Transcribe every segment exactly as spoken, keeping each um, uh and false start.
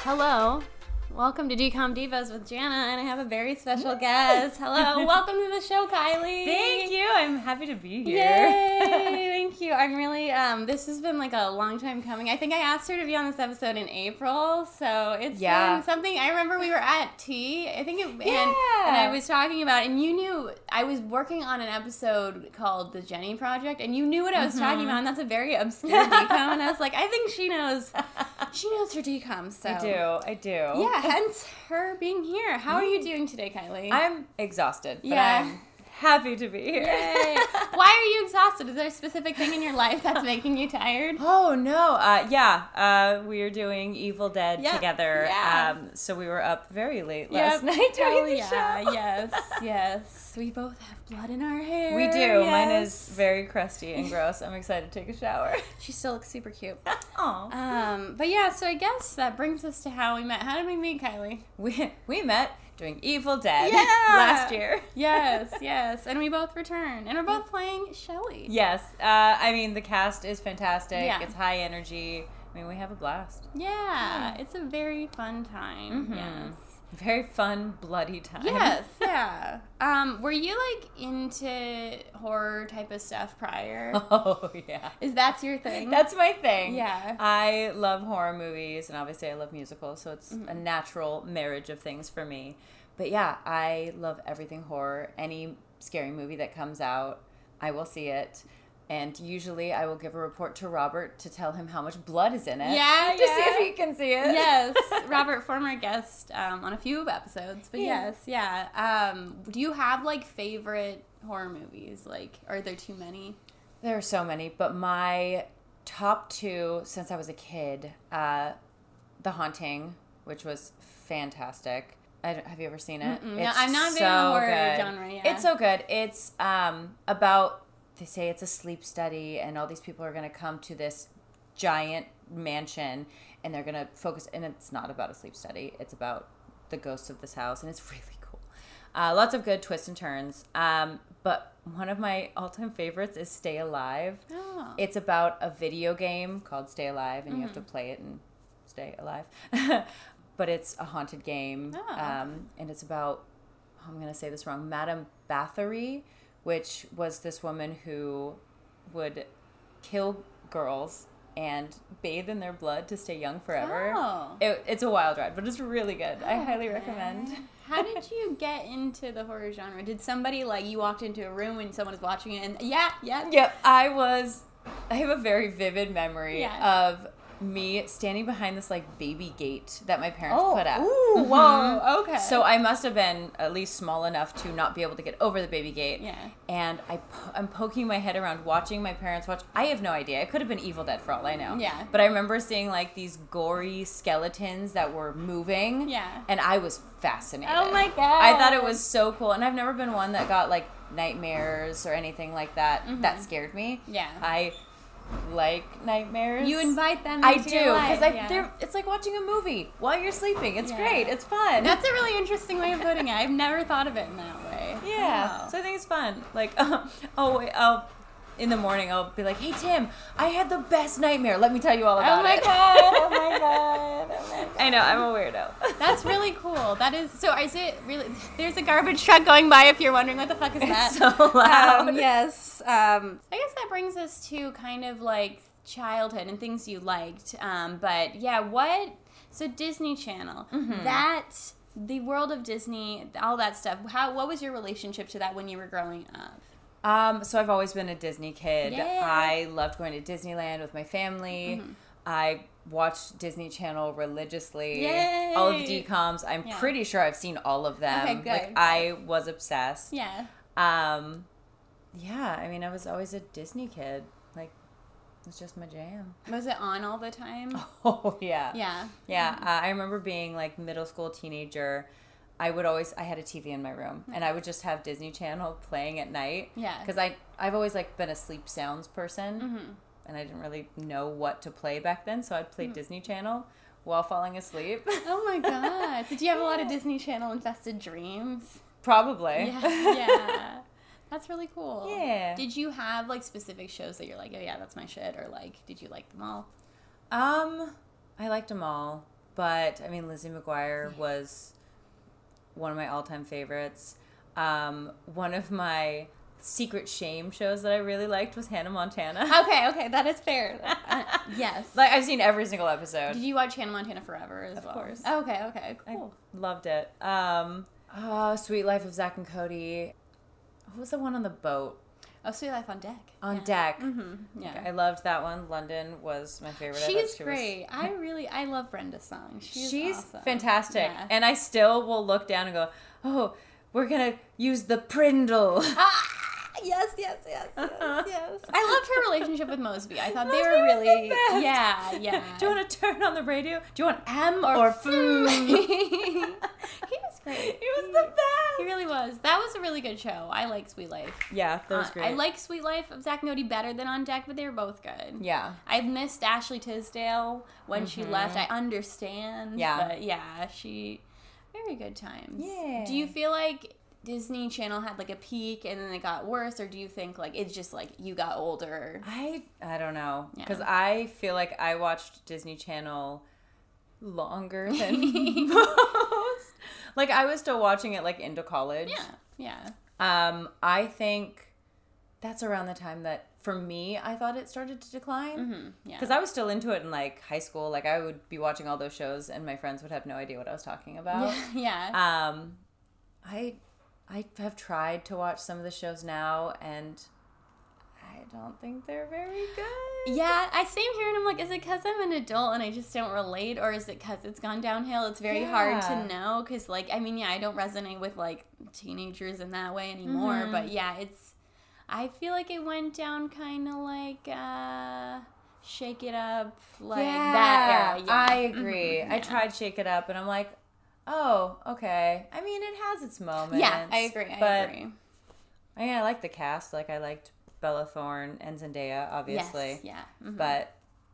Hello. Welcome to Decom Divas with Jana, and I have a very special guest. Hello. Welcome to the show, Kylie. Thank you. I'm happy to be here. Yay. Thank you. I'm really, um, this has been like a long time coming. I think I asked her to be on this episode in April, so it's Yeah. been something. I remember we were at tea, I think it, and, Yeah. and I was talking about, and you knew, I was working on an episode called The Jenny Project, and you knew what I was Mhm. talking about, and that's a very obscure decom, and I was like, I think she knows, she knows her decom, so. I do. I do. Yeah, hence her being here. How are you doing today, Kylie? I'm exhausted, but Yeah. I'm happy to be here. Yay. Why are you exhausted? Is there a specific thing in your life that's making you tired? Oh, no. Uh, yeah. Uh, we were doing Evil Dead Yeah. together. Yeah. Um, so we were up very late last Yep. night doing Hell the yeah. show. Yes, yes. We both have blood in our hair. We do. Mine is Yes. very crusty and gross. I'm excited to take a shower. She still looks super cute. Aw. Um, but yeah, so I guess that brings us to how we met. How did we meet, Kylie? We, we met doing Evil Dead Yeah. last year. Yes, yes. And we both returned. And we're both playing Shelly. Yes. Uh, I mean, the cast is fantastic. Yeah. It's high energy. I mean, we have a blast. Yeah, it's a very fun time. Mhm. Yes. Very fun, bloody time. Yes, yeah. Um, were you like into horror type of stuff prior? Oh, yeah. Is that your thing? That's my thing. Yeah. I love horror movies, and obviously I love musicals, so it's Mhm. a natural marriage of things for me. But yeah, I love everything horror. Any scary movie that comes out, I will see it. And usually I will give a report to Robert to tell him how much blood is in it. Yeah, To see yeah. if he can see it. Yes, Robert, former guest um, on a few episodes, but Yeah. yes, yeah. Um, do you have like favorite horror movies? Like, are there too many? There are so many, but my top two since I was a kid, uh, The Haunting, which was fantastic. I don't, have you ever seen it? Mm-mm. No, I'm not big on the horror genre, yeah. It's so good. It's um, about, they say it's a sleep study, and all these people are going to come to this giant mansion, and they're going to focus, and it's not about a sleep study. It's about the ghosts of this house, and it's really cool. Uh, lots of good twists and turns. Um, but one of my all-time favorites is Stay Alive. Oh. It's about a video game called Stay Alive, and you have Mm-hmm. to play it and stay alive. But it's a haunted game, Oh. um, and it's about, I'm going to say this wrong, Madame Bathory, which was this woman who would kill girls and bathe in their blood to stay young forever. Oh. It, it's a wild ride, but it's really good. I highly Okay. recommend. How did you get into the horror genre? Did somebody, like, you walked into a room and someone was watching it and, yeah, yeah. Yep, I was, I have a very vivid memory Yeah. of me standing behind this like baby gate that my parents Oh, put up. ooh, Mhm. whoa, okay. So I must have been at least small enough to not be able to get over the baby gate. Yeah. And I, po- I'm poking my head around, watching my parents watch. I have no idea. It could have been Evil Dead for all I know. Yeah. But I remember seeing like these gory skeletons that were moving. Yeah. And I was fascinated. Oh my God. I thought it was so cool. And I've never been one that got like nightmares or anything like that. Mhm. That scared me. Yeah. I like nightmares. You invite them I into do, your life. because I yeah. they're it's like watching a movie while you're sleeping. It's Yeah. great. It's fun. That's a really interesting way of putting it. I've never thought of it in that way. yeah. Wow. So I think it's fun. Like, oh, wait, I'll in the morning I'll be like, hey Tim, I had the best nightmare. Let me tell you all about Oh my it. God. Oh my God. Oh my God. I know, I'm a weirdo. That's really cool. That is, so is it really, there's a garbage truck going by if you're wondering what the fuck is that. It's so loud. Um, yes. Um, I guess that brings us to kind of like childhood and things you liked. Um, but yeah, what, so Disney Channel, Mhm. that, the world of Disney, all that stuff, how, what was your relationship to that when you were growing up? Um, so I've always been a Disney kid. Yay. I loved going to Disneyland with my family. Mhm. I watched Disney Channel religiously. Yay. All of the D COMs. I'm Yeah. pretty sure I've seen all of them. Okay, good. Like I was obsessed. Yeah. Um, yeah, I mean, I was always a Disney kid. Like, it's just my jam. Was it on all the time? Oh, yeah. Yeah. Yeah, uh, I remember being, like, middle school, teenager. I would always, I had a T V in my room, and I would just have Disney Channel playing at night. Yeah. Because I, I've always, like, been a sleep sounds person, Mm-hmm. and I didn't really know what to play back then, so I'd play Disney Channel while falling asleep. Oh my God. Did you have a lot of Disney Channel infested dreams? Probably. Yeah. Yeah. That's really cool. Yeah. Did you have like specific shows that you're like, oh yeah, that's my shit, or like, did you like them all? Um, I liked them all, but I mean, Lizzie McGuire was one of my all-time favorites. Um, one of my secret shame shows that I really liked was Hannah Montana. Okay, okay, that is fair. Uh, yes. Like, I've seen every single episode. Did you watch Hannah Montana Forever as Of well? course. Okay, okay, cool. I loved it. Um, oh, Sweet Life of Zack and Cody. What was the one on the boat? Oh, Sweet Life on Deck. On yeah. Deck. Mm-hmm. Yeah. I loved that one. London was my favorite. I thought She's she great. Was... I really, I love Brenda's song. She's, She's awesome. fantastic. Yeah. And I still will look down and go, oh, we're going to use the Prindle. Ah! Yes, yes, yes, yes, yes. I loved her relationship with Mosby. I thought they Mosby were was the really, best. yeah, yeah. Do you want to turn on the radio? Do you want M or, or food? He was great. He was the best. He really was. That was a really good show. I like Sweet Life. Yeah, that was Uh, great. I like Sweet Life of Zack and Cody better than On Deck, but they were both good. Yeah. I missed Ashley Tisdale when she Mhm. left. I understand. Yeah. But yeah, she, very good times. Yeah. Do you feel like Disney Channel had like a peak and then it got worse, or do you think like it's just like you got older? I I don't know, Yeah. because I feel like I watched Disney Channel longer than most. Like, I was still watching it like into college. Yeah, yeah. Um, I think that's around the time that for me I thought it started to decline. Mm-hmm. Yeah. Because I was still into it in like high school. Like, I would be watching all those shows and my friends would have no idea what I was talking about. Yeah. yeah. Um, I I have tried to watch some of the shows now, and I don't think they're very good. Yeah, I same here, and I'm like, is it because I'm an adult and I just don't relate, or is it because it's gone downhill? It's very hard Yeah. to know, because, like, I mean, yeah, I don't resonate with, like, teenagers in that way anymore, Mhm. but, yeah, it's, I feel like it went down kind of like, uh, Shake It Up, like, yeah, that era, yeah. I agree. Mhm, I yeah. tried Shake It Up, and I'm like, oh, okay. I mean, it has its moments. Yeah, I agree, I but agree. I mean, I like the cast. Like, I liked Bella Thorne and Zendaya, obviously. Yes, yeah. Mhm. But,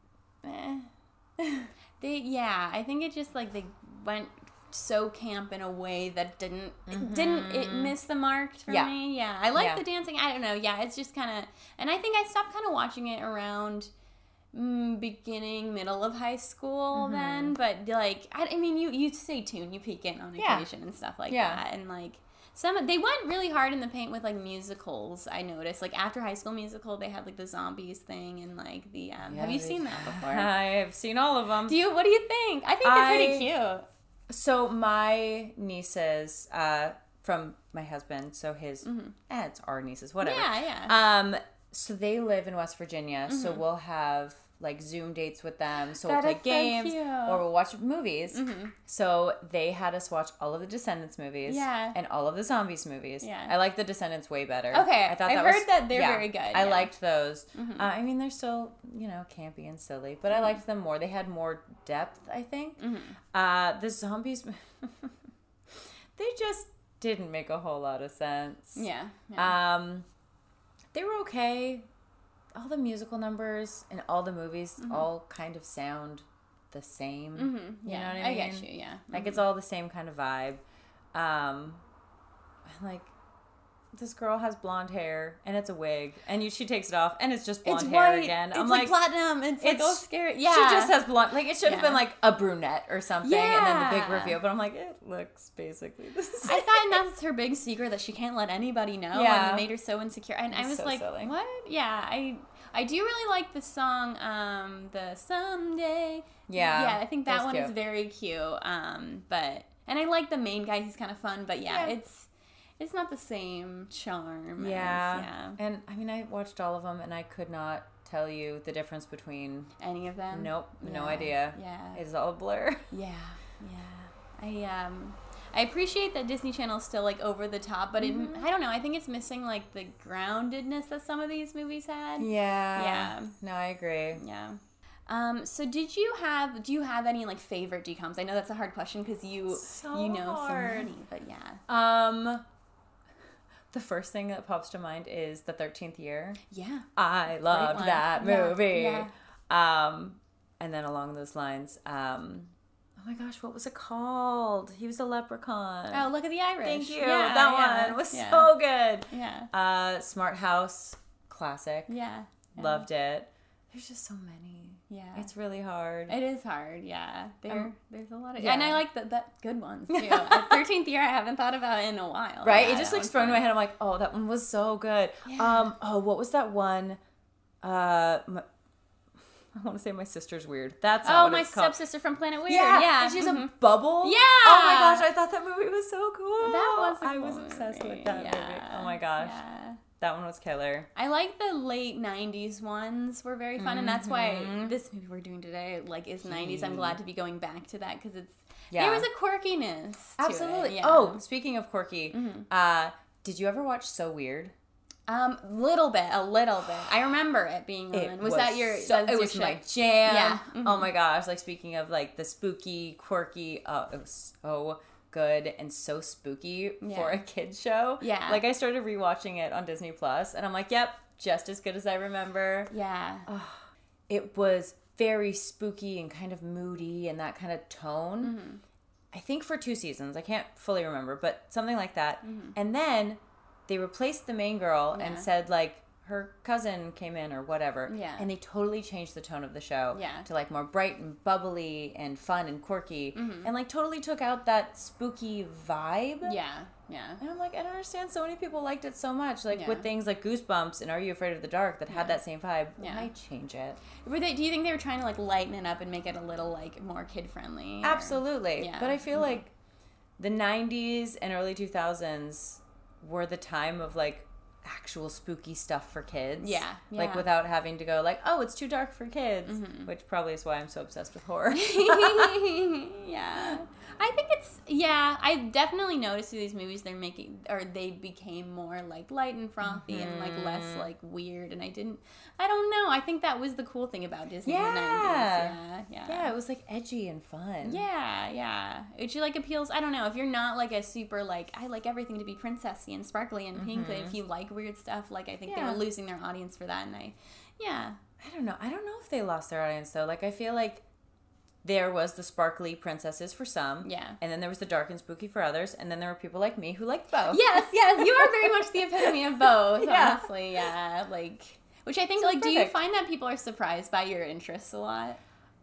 eh. They, yeah, I think it just, like, they went so camp in a way that didn't, it didn't, it missed the mark for Yeah. me. Yeah, I like Yeah. the dancing. I don't know. Yeah, it's just kind of, and I think I stopped kind of watching it around mm, beginning, middle of high school then. But, like, I, I mean, you, you stay tuned. You peek in on Yeah. occasion and stuff like Yeah. that. And, like, some, they went really hard in the paint with, like, musicals, I noticed. Like, after High School Musical, they had, like, the Zombies thing and, like, the, um, Yeah, have you they- seen that before? I have seen all of them. Do you, what do you think? I think they're pretty I- cute. So my nieces, uh, from my husband, so his, Mm-hmm. eh, it's our nieces, whatever. Yeah, yeah. Um, so they live in West Virginia, so we'll have like Zoom dates with them. So we'll Mm-hmm. That play is so games cute. or we'll watch movies. Mhm. So they had us watch all of the Descendants movies, Yeah. and all of the Zombies movies. Yeah. I like the Descendants way better. Okay, I thought I've that heard was, that they're yeah, very good, I yeah. Mm-hmm. liked those. Uh, I mean, they're still you know campy and silly, but I liked them more. They had more depth, I think. Mm-hmm. Uh, the Zombies, they just didn't make a whole lot of sense. Yeah. yeah. Um, they were okay. All the musical numbers and all the movies all kind of sound the same. mm-hmm. You Yeah. know what I I mean? get you. Yeah. Like, it's all the same kind of vibe. Um, like, this girl has blonde hair and it's a wig, and you, she takes it off and it's just blonde It's hair white. again. It's I'm like, like, platinum. It's, like it's- oh scary. Yeah. she just has blonde. Like, it should have Yeah. been like a brunette or something, and then the big Yeah. reveal. But I'm like, it looks basically the same. I thought that's her big secret, that she can't let anybody know, Yeah. and it made her so insecure. And I It's was so like, silly. what? Yeah, I I do really like the song, um, the Someday. Yeah, Yeah, I think that that's one is cute. very cute. Um, but and I like the main guy; he's kind of fun. But yeah, Yeah. it's it's not the same charm. Yeah. as, yeah. And I mean, I watched all of them, and I could not tell you the difference between. Any of them? Nope, no Yeah, idea. Yeah. It's all a blur. Yeah, yeah. I um I appreciate that Disney Channel is still like over the top, but Mm-hmm. it, I don't know. I think it's missing like the groundedness that some of these movies had. Yeah. Yeah. No, I agree. Yeah. Um, so did you have do you have any like favorite D COMs? I know that's a hard question because you So you know hard. so many, but yeah. Um, the first thing that pops to mind is The thirteenth Year. Yeah. I loved one. that Yeah, movie. yeah. Um, and then along those lines, um, oh my gosh, what was it called? He was a leprechaun. Oh, Look at the Irish. Thank you. Yeah, that yeah, one was yeah. so good. Yeah. Uh, Smart House, classic. Yeah. yeah. Loved it. There's just so many. Yeah. It's really hard. It is hard, yeah. There, um, there's a lot of... Yeah. And I like the, that good ones, too. At thirteenth Year, I haven't thought about in a while. Right? Yeah, it just like sprung in my head. I'm like, oh, that one was so good. Yeah. Um. Oh, what was that one? Uh, my, I want to say My Sister's Weird. That's not Oh, what My it's called. Stepsister from Planet Weird. Yeah. Yeah. And she's mm-hmm. a bubble. Yeah. Oh my gosh, I thought that movie was so cool. That was a I cool was obsessed movie. with that Yeah. movie. Oh my gosh. Yeah. That one was killer. I like the late nineties ones were very fun, mm-hmm. and that's why this movie we're doing today like is nineties. I'm glad to be going back to that because it's yeah. there was a quirkiness to Absolutely. it. Yeah. Oh, speaking of quirky, mm-hmm. uh, did you ever watch So Weird? Um, little bit, a little bit. I remember it being it on. Was, was that your? So, it your was show? my jam. Yeah. Mm-hmm. Oh my gosh! Like speaking of like the spooky, quirky. Oh, it was so good and so spooky yeah. for a kid's show. Yeah. Like I started rewatching it on Disney Plus, and I'm like, yep, just as good as I remember. Yeah. Oh, it was very spooky and kind of moody and that kind of tone. Mm-hmm. I think for two seasons. I can't fully remember, but something like that. Mm-hmm. And then they replaced the main girl yeah. and said like her cousin came in or whatever. Yeah. And they totally changed the tone of the show yeah. to like more bright and bubbly and fun and quirky. Mm-hmm. And like totally took out that spooky vibe. Yeah. Yeah. And I'm like, I don't understand. So many people liked it so much. Like yeah. with things like Goosebumps and Are You Afraid of the Dark that yeah. had that same vibe. Yeah. Why change it? Were they, do you think they were trying to like lighten it up and make it a little like more kid friendly? Absolutely. Yeah. But I feel mm-hmm. like the nineties and early two thousands were the time of like actual spooky stuff for kids. Yeah, yeah. Like without having to go like, oh, it's too dark for kids, mm-hmm. which probably is why I'm so obsessed with horror. Yeah. I think it's, yeah, I definitely noticed through these movies they're making, or they became more like light and frothy mm-hmm. and like less like weird, and I didn't, I don't know, I think that was the cool thing about Disney yeah. in the nineties. Yeah, yeah. Yeah, it was like edgy and fun. Yeah, yeah. Which like appeals, I don't know, if you're not like a super like, I like everything to be princessy and sparkly and pink, mm-hmm. if you like weird stuff, like I think yeah. they were losing their audience for that, and I, yeah. I don't know, I don't know if they lost their audience though, like I feel like there was the sparkly princesses for some. Yeah. And then there was the dark and spooky for others. And then there were people like me who liked both. Yes, yes. You are very much the epitome of both, yeah. honestly. Yeah. Like, which I think, so like, perfect. do you find that people are surprised by your interests a lot?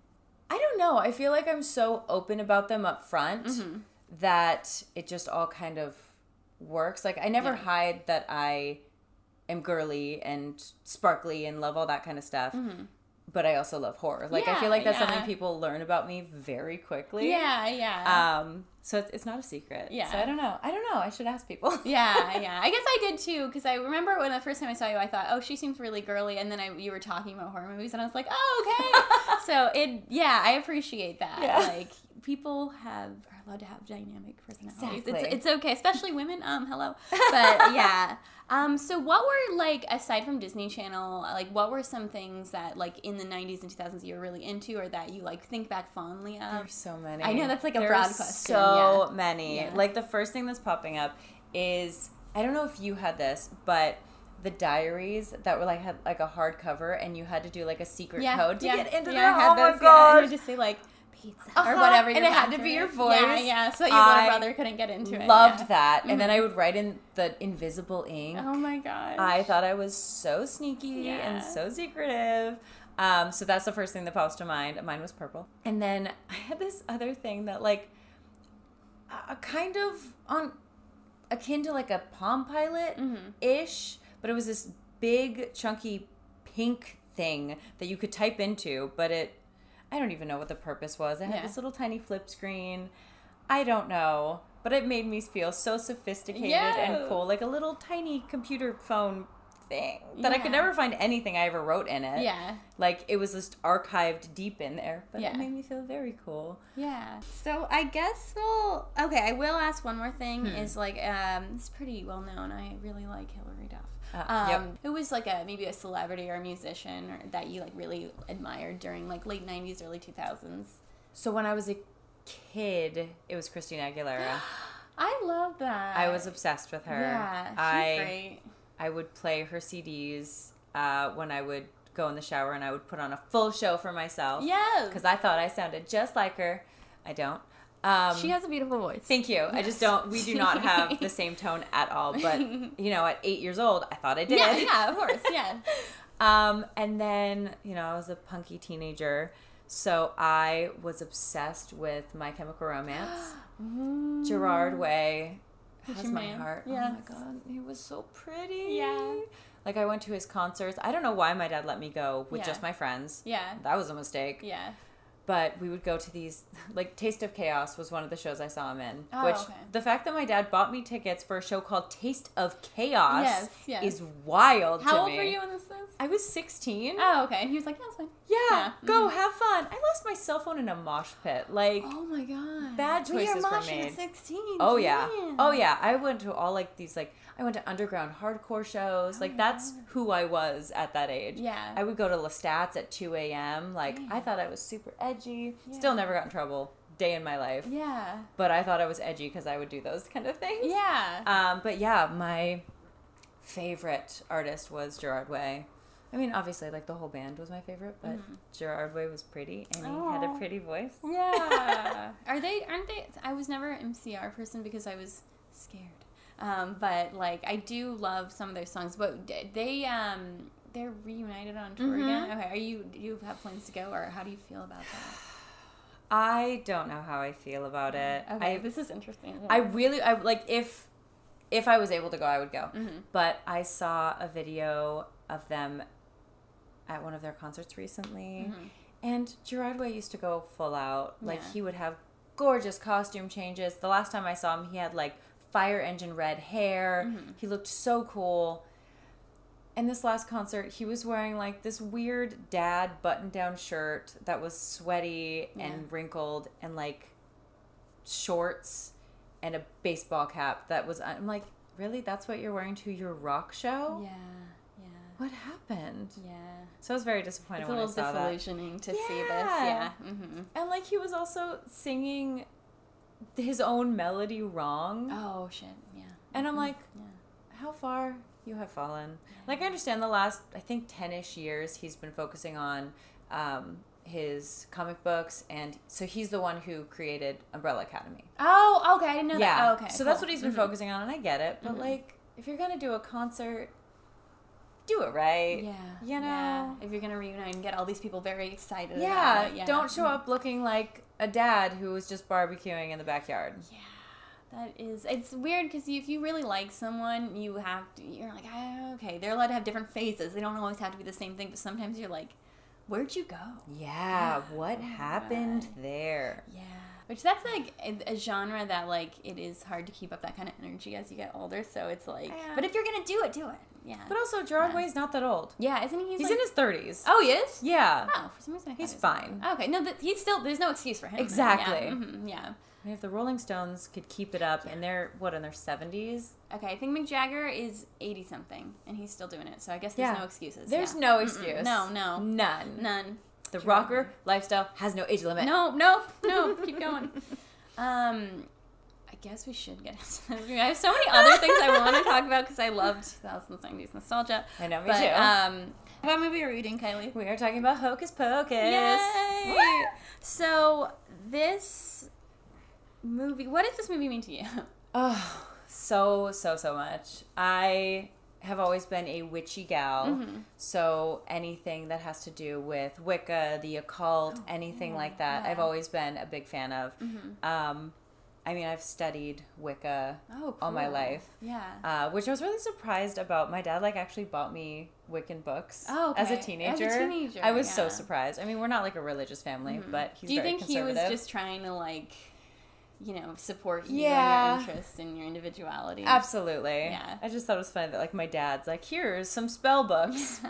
I don't know. I feel like I'm so open about them up front mm-hmm. that it just all kind of works. Like, I never yeah. hide that I am girly and sparkly and love all that kind of stuff. Mm-hmm. But I also love horror. Like, yeah, I feel like that's yeah. something people learn about me very quickly. Yeah, yeah. Um, so it's, it's not a secret. Yeah. So I don't know. I don't know. I should ask people. Yeah, yeah. I guess I did too, because I remember when the first time I saw you, I thought, oh, she seems really girly, and then I, you were talking about horror movies, and I was like, oh, okay. So it, yeah, I appreciate that. Yeah. Like, people have are allowed to have dynamic personalities. Exactly. It's, it's okay, especially women. Um, hello. But yeah. Um, so what were, like, aside from Disney Channel, like, what were some things that, like, in the nineties and two thousands you were really into, or that you, like, think back fondly of? There's so many. I know that's, like, a There's broad question. so yeah. many. Yeah. Like, the first thing that's popping up is, I don't know if you had this, but the diaries that were, like, had, like, a hardcover, and you had to do, like, a secret yeah, code to yeah, get into yeah, them. I had oh, those, my God. Yeah, and you just say, like, pizza uh-huh. or whatever, and it had to be your voice. Yeah, yeah. So your I little brother couldn't get into it. Loved yeah. that, mm-hmm. and then I would write in the invisible ink. Oh my gosh! I thought I was so sneaky yeah. and so secretive. Um, so that's the first thing that pops to mind. Mine was purple, and then I had this other thing that like, a kind of on, akin to like a Palm Pilot ish, mm-hmm. but it was this big chunky pink thing that you could type into, but it. I don't even know what the purpose was. It had yeah. this little tiny flip screen. I don't know. But it made me feel so sophisticated yeah. and cool. Like a little tiny computer phone thing. That yeah. I could never find anything I ever wrote in it. Yeah. Like it was just archived deep in there. But yeah. it made me feel very cool. Yeah. So I guess we'll... Okay, I will ask one more thing. Hmm. Is like, um, it's pretty well known. I really like Hilary Duff. Uh, um, yep. Who was like a maybe a celebrity or a musician or, that you like really admired during like late nineties, early two thousands? So when I was a kid, it was Christina Aguilera. I love that. I was obsessed with her. Yeah, she's I, great. I would play her C Ds uh, when I would go in the shower, and I would put on a full show for myself. Yes. Because I thought I sounded just like her. I don't. Um, she has a beautiful voice. Thank you. Yes. I just don't, we do not have the same tone at all. But, you know, at eight years old, I thought I did. Yeah, yeah, of course, yeah. Um, and then, you know, I was a punky teenager, so I was obsessed with My Chemical Romance. Mm. Gerard Way Who's has your my man? heart. Yes. Oh my god, he was so pretty. Yeah. Like, I went to his concerts. I don't know why my dad let me go with Yeah. just my friends. Yeah. That was a mistake. Yeah. But we would go to these, like, Taste of Chaos was one of the shows I saw him in. Oh, which, okay. the fact that my dad bought me tickets for a show called Taste of Chaos Yes, yes. is wild How to old me. were you when this was? I was sixteen. Oh, okay. And he was like, that's fine. Yeah, Yeah. go, Mhm. have fun. I lost my cell phone in a mosh pit. Like, Oh my god. bad Well, you're choices were moshing made. at sixteen. oh yeah. Damn. Oh yeah. I went to all, like, these, like, I went to underground hardcore shows. Oh like, my that's God. who I was at that age. Yeah. I would go to Lestat's at two a.m. Like, Damn. I thought I was super edgy. Yeah. Still never got in trouble. Day in my life. Yeah. But I thought I was edgy because I would do those kind of things. Yeah. Um, but yeah, my favorite artist was Gerard Way. I mean, obviously, like, the whole band was my favorite, but Mhm. Gerard Way was pretty, and he had Aw. a pretty voice. Yeah. Are they, aren't they, I was never an M C R person because I was scared. Um, but, like, I do love some of their songs, but they, um, they're reunited on tour Mhm. again. Okay. Are you, do you have plans to go, or how do you feel about that? I don't know how I feel about it. Okay. I, this is interesting. I really, I like, if, if I was able to go, I would go. Mm-hmm. But I saw a video of them at one of their concerts recently. Mm-hmm. And Gerard Way used to go full out. Like, Yeah. he would have gorgeous costume changes. The last time I saw him, he had, like, fire engine red hair. Mhm. He looked so cool. And this last concert, he was wearing, like, this weird dad button-down shirt that was sweaty Yeah. and wrinkled, and, like, shorts and a baseball cap that was... I'm like, really? That's what you're wearing to your rock show? Yeah. Yeah. What happened? Yeah. So I was very disappointed It's a when I little saw that. disillusioning to see this. Yeah. Yeah. Mm-hmm. And, like, he was also singing his own melody wrong. Oh, shit. Yeah. And I'm like, Yeah. how far you have fallen. Like, I understand the last, I think, ten-ish years he's been focusing on um, his comic books. And so he's the one who created Umbrella Academy. Oh, okay. I didn't know yeah. that. Oh, okay. So that's cool. what he's been Mhm. focusing on, and I get it. But, Mhm. like, if you're going to do a concert, do it right. Yeah. You know? Yeah. If you're going to reunite and get all these people very excited Yeah, about it. Yeah. don't show Mhm. up looking like a dad who was just barbecuing in the backyard. Yeah. That is, it's weird because if you really like someone, you have to, you're like, ah, okay, they're allowed to have different phases. They don't always have to be the same thing, but sometimes you're like, where'd you go? Yeah, what Oh my happened God. there? Yeah. Which that's like a, a genre that like it is hard to keep up that kind of energy as you get older. So it's like, Yeah. but if you're gonna do it, do it. Yeah. But also, Gerard Yeah. Way's not that old. Yeah, isn't he? He's, He's like, in his thirties. Oh, he is. Yeah. Oh, for some reason I thought He's he was fine. Okay, no, that he's still. There's no excuse for him. then. Exactly. Yeah. Mhm, yeah. I mean, if the Rolling Stones could keep it up, and they're, what, in their seventies? Okay, I think Mick Jagger is eighty something, and he's still doing it. So I guess there's Yeah. no excuses. There's yeah. no Mm-mm. excuse. No, no, None. none. The Gerard rocker Way. lifestyle has no age limit. No, no, no. Keep going. Um, I guess we should get into this. I have so many other things I want to talk about because I loved two thousand nineties nostalgia. I know, me But too. um, what movie are we reading, Kylie? We are talking about Hocus Pocus. Yay! So this movie, what does this movie mean to you? Oh, so, so, so much. I have always been a witchy gal. Mm-hmm. So anything that has to do with Wicca, the occult, Oh, anything cool. like that, Yeah. I've always been a big fan of. Mm-hmm. Um, I mean, I've studied Wicca Oh, all my cool. life. Yeah. Uh, which I was really surprised about. My dad, like, actually bought me Wiccan books Oh, as a okay. teenager. As a teenager, I was so yeah. surprised. I mean, we're not, like, a religious family, Mhm. but he's Do you very think he was conservative. just trying to like, you know, support you Yeah. and your interests and your individuality? Absolutely. Yeah. I just thought it was funny that, like, my dad's like, here's some spell books.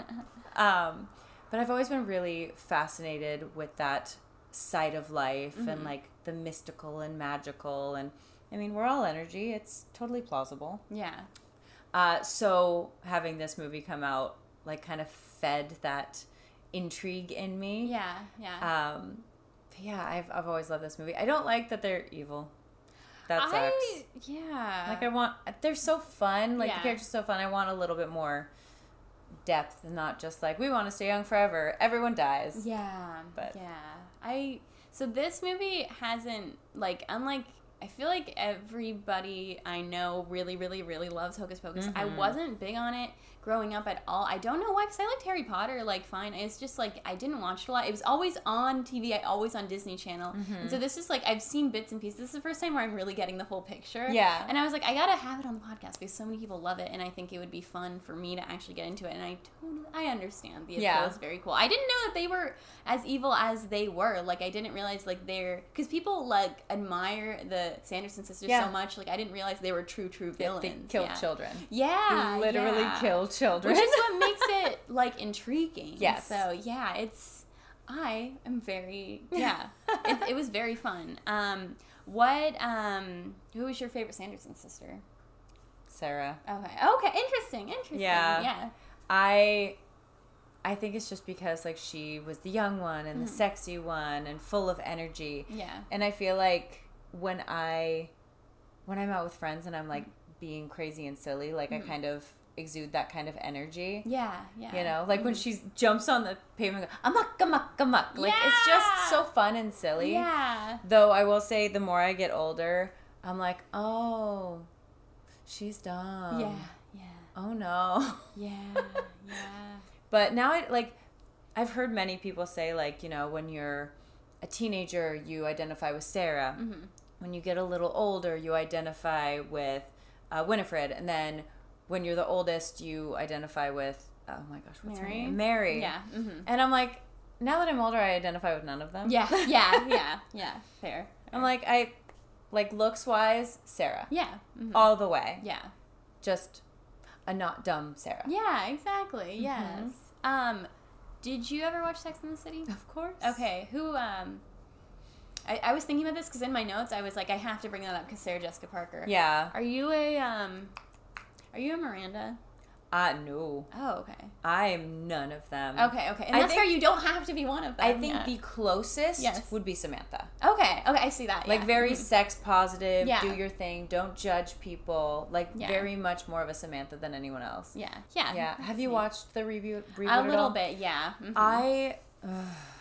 um, but I've always been really fascinated with that side of life and, Mhm. like, the mystical and magical. And, I mean, we're all energy. It's totally plausible. Yeah. Uh, so having this movie come out, like, kind of fed that intrigue in me. Yeah. Yeah. Um, but yeah, I've I've always loved this movie. I don't like that they're evil. That sucks. I, yeah. Like, I want, they're so fun. Like, Yeah. the characters are so fun. I want a little bit more depth and not just like, we want to stay young forever. Everyone dies. Yeah. But- yeah. I so this movie hasn't like unlike I feel like everybody I know really, really, really loves Hocus Pocus. I Mhm. wasn't big on it growing up at all. I don't know why, because I liked Harry Potter, like, fine. It's just, like, I didn't watch it a lot. It was always on T V, I always on Disney Channel. Mm-hmm. And so this is, like, I've seen bits and pieces. This is the first time where I'm really getting the full picture. Yeah. And I was like, I gotta have it on the podcast, because so many people love it, and I think it would be fun for me to actually get into it. And I totally, I understand the appeal yeah. is very cool. I didn't know that they were as evil as they were. Like, I didn't realize, like, they're, because people, like, admire the Sanderson sisters yeah. so much. Like, I didn't realize they were true, true villains. They killed yeah. children. Yeah. They literally yeah. killed children. Which is what makes it, like, intriguing. Yes. So, yeah, it's, I am very, yeah. it, it was very fun. Um, what, um, who was your favorite Sanderson sister? Sarah. Okay. Okay. Interesting. Interesting. Yeah. Yeah. I... I think it's just because, like, she was the young one and the mm-hmm. sexy one and full of energy. Yeah. And I feel like when I, when I'm out with friends and I'm, like, being crazy and silly, like, mm-hmm. I kind of exude that kind of energy. Yeah, yeah. You know? Like, mm-hmm. when she jumps on the pavement and goes, amok, amok, amok. Like, yeah! it's just so fun and silly. Yeah. Though I will say, the more I get older, I'm like, oh, she's dumb. Yeah, yeah. Oh, no. Yeah, yeah. But now, I like, I've heard many people say, like, you know, when you're a teenager, you identify with Sarah. Mm-hmm. When you get a little older, you identify with uh, Winifred. And then when you're the oldest, you identify with, oh my gosh, what's Mary? her name? Mary. Yeah. Mm-hmm. And I'm like, now that I'm older, I identify with none of them. Yeah, yeah, yeah, yeah. Fair. I'm like, I, like, looks-wise, Sarah. Yeah. Mm-hmm. All the way. Yeah. Just a not dumb Sarah. Yeah, exactly. Mm-hmm. Yes. Um, did you ever watch Sex and the City? Of course. Okay. Who, um, I, I was thinking about this because in my notes I was like, I have to bring that up because Sarah Jessica Parker. Yeah. Are you a, um, are you a Miranda? Uh, no. Oh, okay. I am none of them. Okay, okay. And I that's think, fair. You don't have to be one of them. I think yeah. the closest yes. would be Samantha. Okay, okay. I see that. Like, yeah. very mm-hmm. sex positive, yeah. do your thing, don't judge people. Like, yeah. very much more of a Samantha than anyone else. Yeah, yeah. Yeah. Have you neat. watched the reboot? reboot A little all? bit, yeah. Mm-hmm. I... Uh,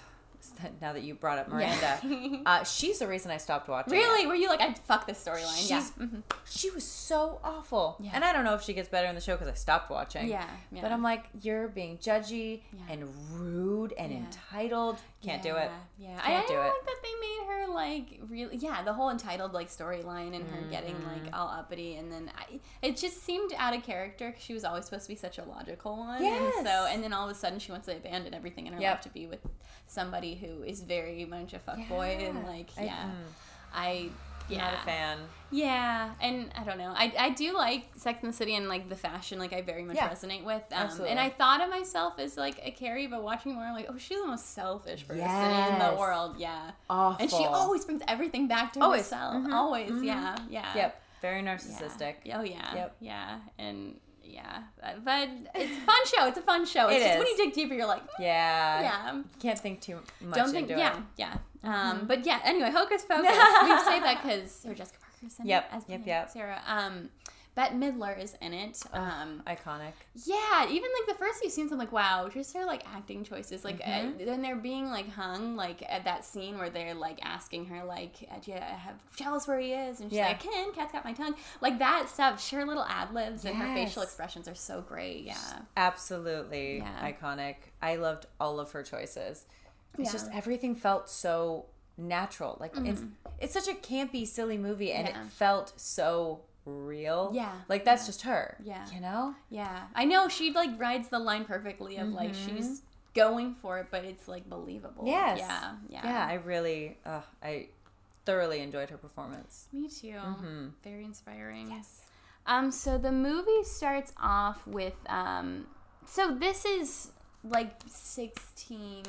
now that you brought up Miranda, yeah. uh, she's the reason I stopped watching. Really? It. Were you like, I fuck this storyline? Yeah. Mm-hmm. She was so awful. Yeah. And I don't know if she gets better in the show because I stopped watching. Yeah, yeah. But I'm like, you're being judgy yeah. and rude and yeah. entitled. Can't yeah. do it. Yeah. Can't I, I do don't it. like that they made her like really, yeah, the whole entitled like storyline and her mm-hmm. getting like all uppity. And then I, it just seemed out of character because she was always supposed to be such a logical one. Yes. And so, and then all of a sudden she wants to abandon everything in her yep. life to be with somebody who is very much a fuckboy. Yeah. And like, yeah. I, I yeah. Not a fan. Yeah, and I don't know. I, I do like Sex and the City and like the fashion. Like I very much yeah. resonate with. Um, Absolutely. And I thought of myself as like a Carrie, but watching more, I'm like, oh, she's the most selfish person yes. in the world. Yeah, awful. And she always brings everything back to always. herself. Mm-hmm. Always. Mm-hmm. Yeah. Yeah. Yep. Very narcissistic. Yeah. Oh yeah. Yep. Yeah. And yeah, but it's a fun show. It's a fun show. It's it just is. when you dig deeper, you're like, mm, yeah, yeah. Can't think too much. Don't think. Into Yeah. it. Yeah. Um. Mm-hmm. But yeah. Anyway, Hocus Pocus. We say that because Sarah Jessica Parker's in yep. it. As yep. Yep. Sarah. Um. Bette Midler is in it. Um, oh, iconic. Yeah, even like the first few scenes, I'm like, wow, just her like acting choices. Like, mm-hmm. uh, then they're being like hung, like at that scene where they're like asking her, like, do you have, tell us where he is? And she's yeah. like, I can, cat's got my tongue. Like that stuff, her little ad libs yes. and her facial expressions are so great. Yeah. Absolutely yeah. iconic. I loved all of her choices. It's yeah. just everything felt so natural. Like, mm-hmm. it's, it's such a campy, silly movie, and yeah. it felt so real. Yeah. Like, that's yeah. just her. Yeah. You know? Yeah. I know she like rides the line perfectly of mm-hmm. like she's going for it, but it's like believable. Yes. Yeah. Yeah. Yeah. I really, uh, I thoroughly enjoyed her performance. Me too. Mm-hmm. Very inspiring. Yes. Um, so the movie starts off with, um, so this is like sixteen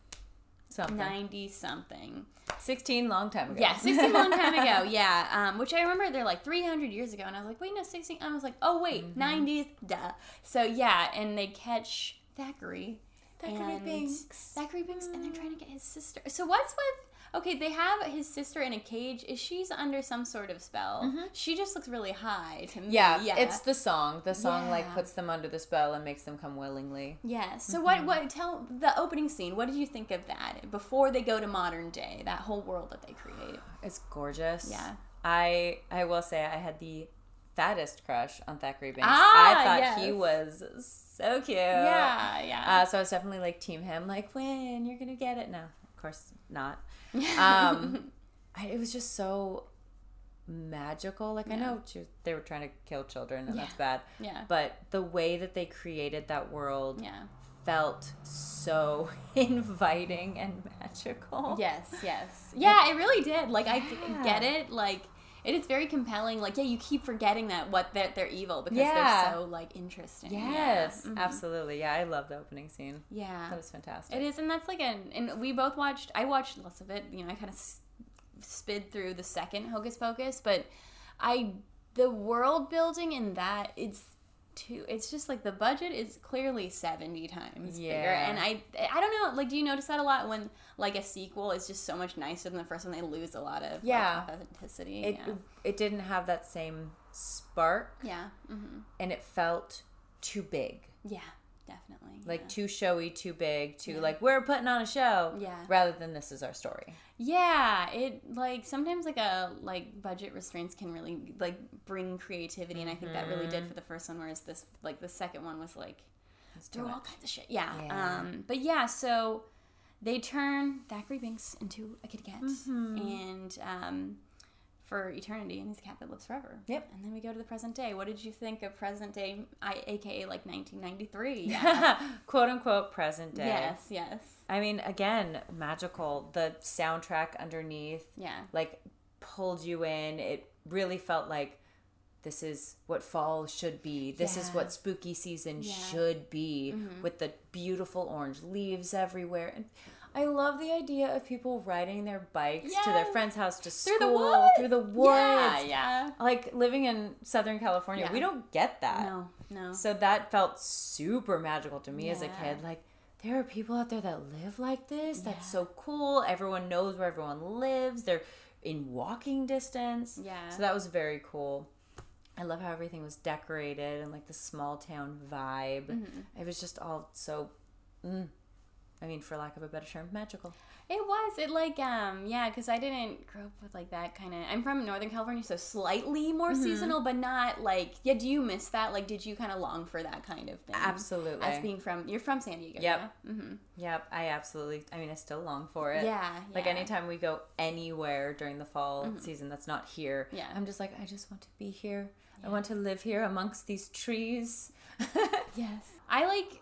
ninety something. sixteen long time ago. Yeah, sixteen long time ago. Yeah. Um, which I remember they're like three hundred years ago. And I was like, wait, no, sixteen. I was like, oh, wait, mm-hmm. nineties, duh. So yeah, and they catch Thackeray. Thackeray and Binks. Thackeray Binks, and they're trying to get his sister. So what's with... Okay, they have his sister in a cage. Is she's under some sort of spell? Mm-hmm. She just looks really high to me. Yeah, yeah. it's the song. The song yeah. like puts them under the spell and makes them come willingly. Yeah. So mm-hmm. what? What? Tell the opening scene. What did you think of that before they go to modern day? That whole world that they create. It's gorgeous. Yeah. I I will say I had the fattest crush on Thackeray Binks. Ah, I thought yes. he was so cute. Yeah, yeah. Uh, so I was definitely like team him. Like, when you're gonna get it? No, of course not. Um, I, it was just so magical. Like, yeah. I know she, they were trying to kill children, and yeah. that's bad. Yeah. But the way that they created that world. Yeah. Felt so inviting and magical. Yes, yes. Yeah, it really did. Like, yeah. I get it. Like, it is very compelling. Like, yeah, you keep forgetting that what that they're evil because yeah. they're so, like, interesting. Yes, yeah. mm-hmm. absolutely. Yeah, I love the opening scene. Yeah. That was fantastic. It is, and that's, like, an, and we both watched, I watched less of it. You know, I kind of sped through the second Hocus Pocus, but I, the world building in that, it's, Too, it's just like the budget is clearly seventy times yeah. bigger, and I I don't know, like, do you notice that a lot when like a sequel is just so much nicer than the first one? They lose a lot of yeah like, authenticity. It yeah. it didn't have that same spark. Yeah, mm-hmm. and it felt too big. Yeah, definitely. Like yeah. too showy, too big, too yeah. like we're putting on a show. Yeah. Rather than this is our story. Yeah, it like sometimes like a like budget restraints can really like bring creativity, and I think that really did for the first one. Whereas this like the second one was like through all kinds of shit. Yeah. yeah. Um. But yeah, so they turn Thackeray Binks into a kitty cat, mm-hmm. and um, for eternity, and he's a cat that lives forever. Yep. And then we go to the present day. What did you think of present day, I, aka like nineteen ninety-three? Yeah. Quote unquote present day. Yes, yes. I mean, again, magical. The soundtrack underneath, yeah, like pulled you in. It really felt like this is what fall should be. This yeah. is what spooky season yeah. should be, mm-hmm. with the beautiful orange leaves everywhere. And I love the idea of people riding their bikes yes. to their friend's house to school, through the woods. Through the woods. Yeah, yeah. Like, living in Southern California, yeah. we don't get that. No, no. So that felt super magical to me yeah. as a kid. Like, there are people out there that live like this. Yeah. That's so cool. Everyone knows where everyone lives. They're in walking distance. Yeah. So that was very cool. I love how everything was decorated and like the small town vibe. Mm-hmm. It was just all so, mm, I mean, for lack of a better term, magical. It was. It like, um, yeah, because I didn't grow up with like that kind of, I'm from Northern California, so slightly more mm-hmm. seasonal, but not like, yeah, do you miss that? Like, did you kind of long for that kind of thing? Absolutely. As being from, you're from San Diego, Yep. yeah? Mm-hmm. Yep, I absolutely, I mean, I still long for it. Yeah, Like, yeah. anytime we go anywhere during the fall mm-hmm. season that's not here, yeah. I'm just like, I just want to be here. Yeah. I want to live here amongst these trees. Yes. I like...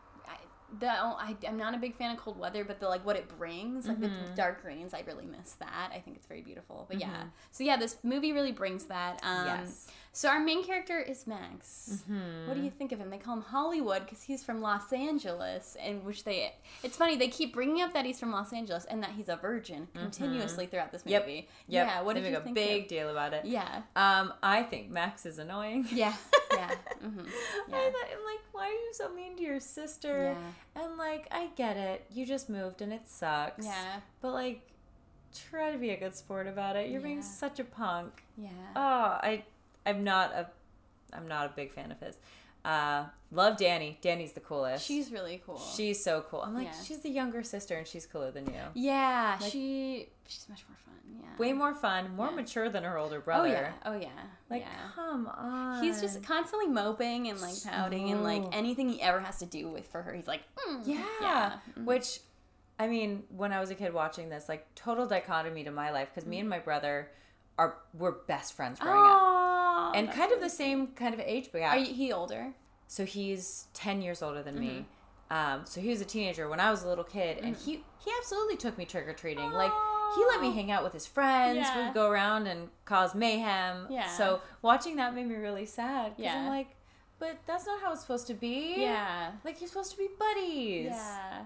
The I, I'm not a big fan of cold weather, but the like what it brings, like mm-hmm. the dark greens, I really miss that. I think it's very beautiful. But mm-hmm. yeah, so yeah, this movie really brings that. Um, yes. So our main character is Max. Mm-hmm. What do you think of him? They call him Hollywood because he's from Los Angeles, and which they. It's funny they keep bringing up that he's from Los Angeles and that he's a virgin mm-hmm. continuously throughout this movie. Yep. Yep. Yeah. What they did make you a think? big of? deal about it. Yeah. Um, I think Max is annoying. Yeah. Yeah. Mm-hmm. Yeah. I thought, I'm like, why are you so mean to your sister? Yeah. And like, I get it. You just moved and it sucks. Yeah. But like, try to be a good sport about it. You're yeah. being such a punk. Yeah. Oh, I, I'm not a, I'm not a big fan of his. Uh, love Danny. Danny's the coolest. She's really cool. She's so cool. I'm like, yeah. she's the younger sister and she's cooler than you. Yeah, like, she she's much more fun. Yeah, way more fun, more yeah. mature than her older brother. Oh yeah, oh yeah. Like, yeah. come on. He's just constantly moping and like pouting so... and like anything he ever has to do with for her, he's like, mm. yeah. yeah. Mm-hmm. Which, I mean, when I was a kid watching this, like total dichotomy to my life because mm-hmm. me and my brother are were best friends growing oh, up, and kind really of the same kind of age gap. Are you, he older? So he's ten years older than mm-hmm. me. Um, so he was a teenager when I was a little kid, and mm-hmm. he he absolutely took me trick or treating. Like, he let me hang out with his friends. Yeah. We'd go around and cause mayhem. Yeah. So watching that made me really sad. Because yeah. I'm like, but that's not how it's supposed to be. Yeah. Like, you're supposed to be buddies. Yeah.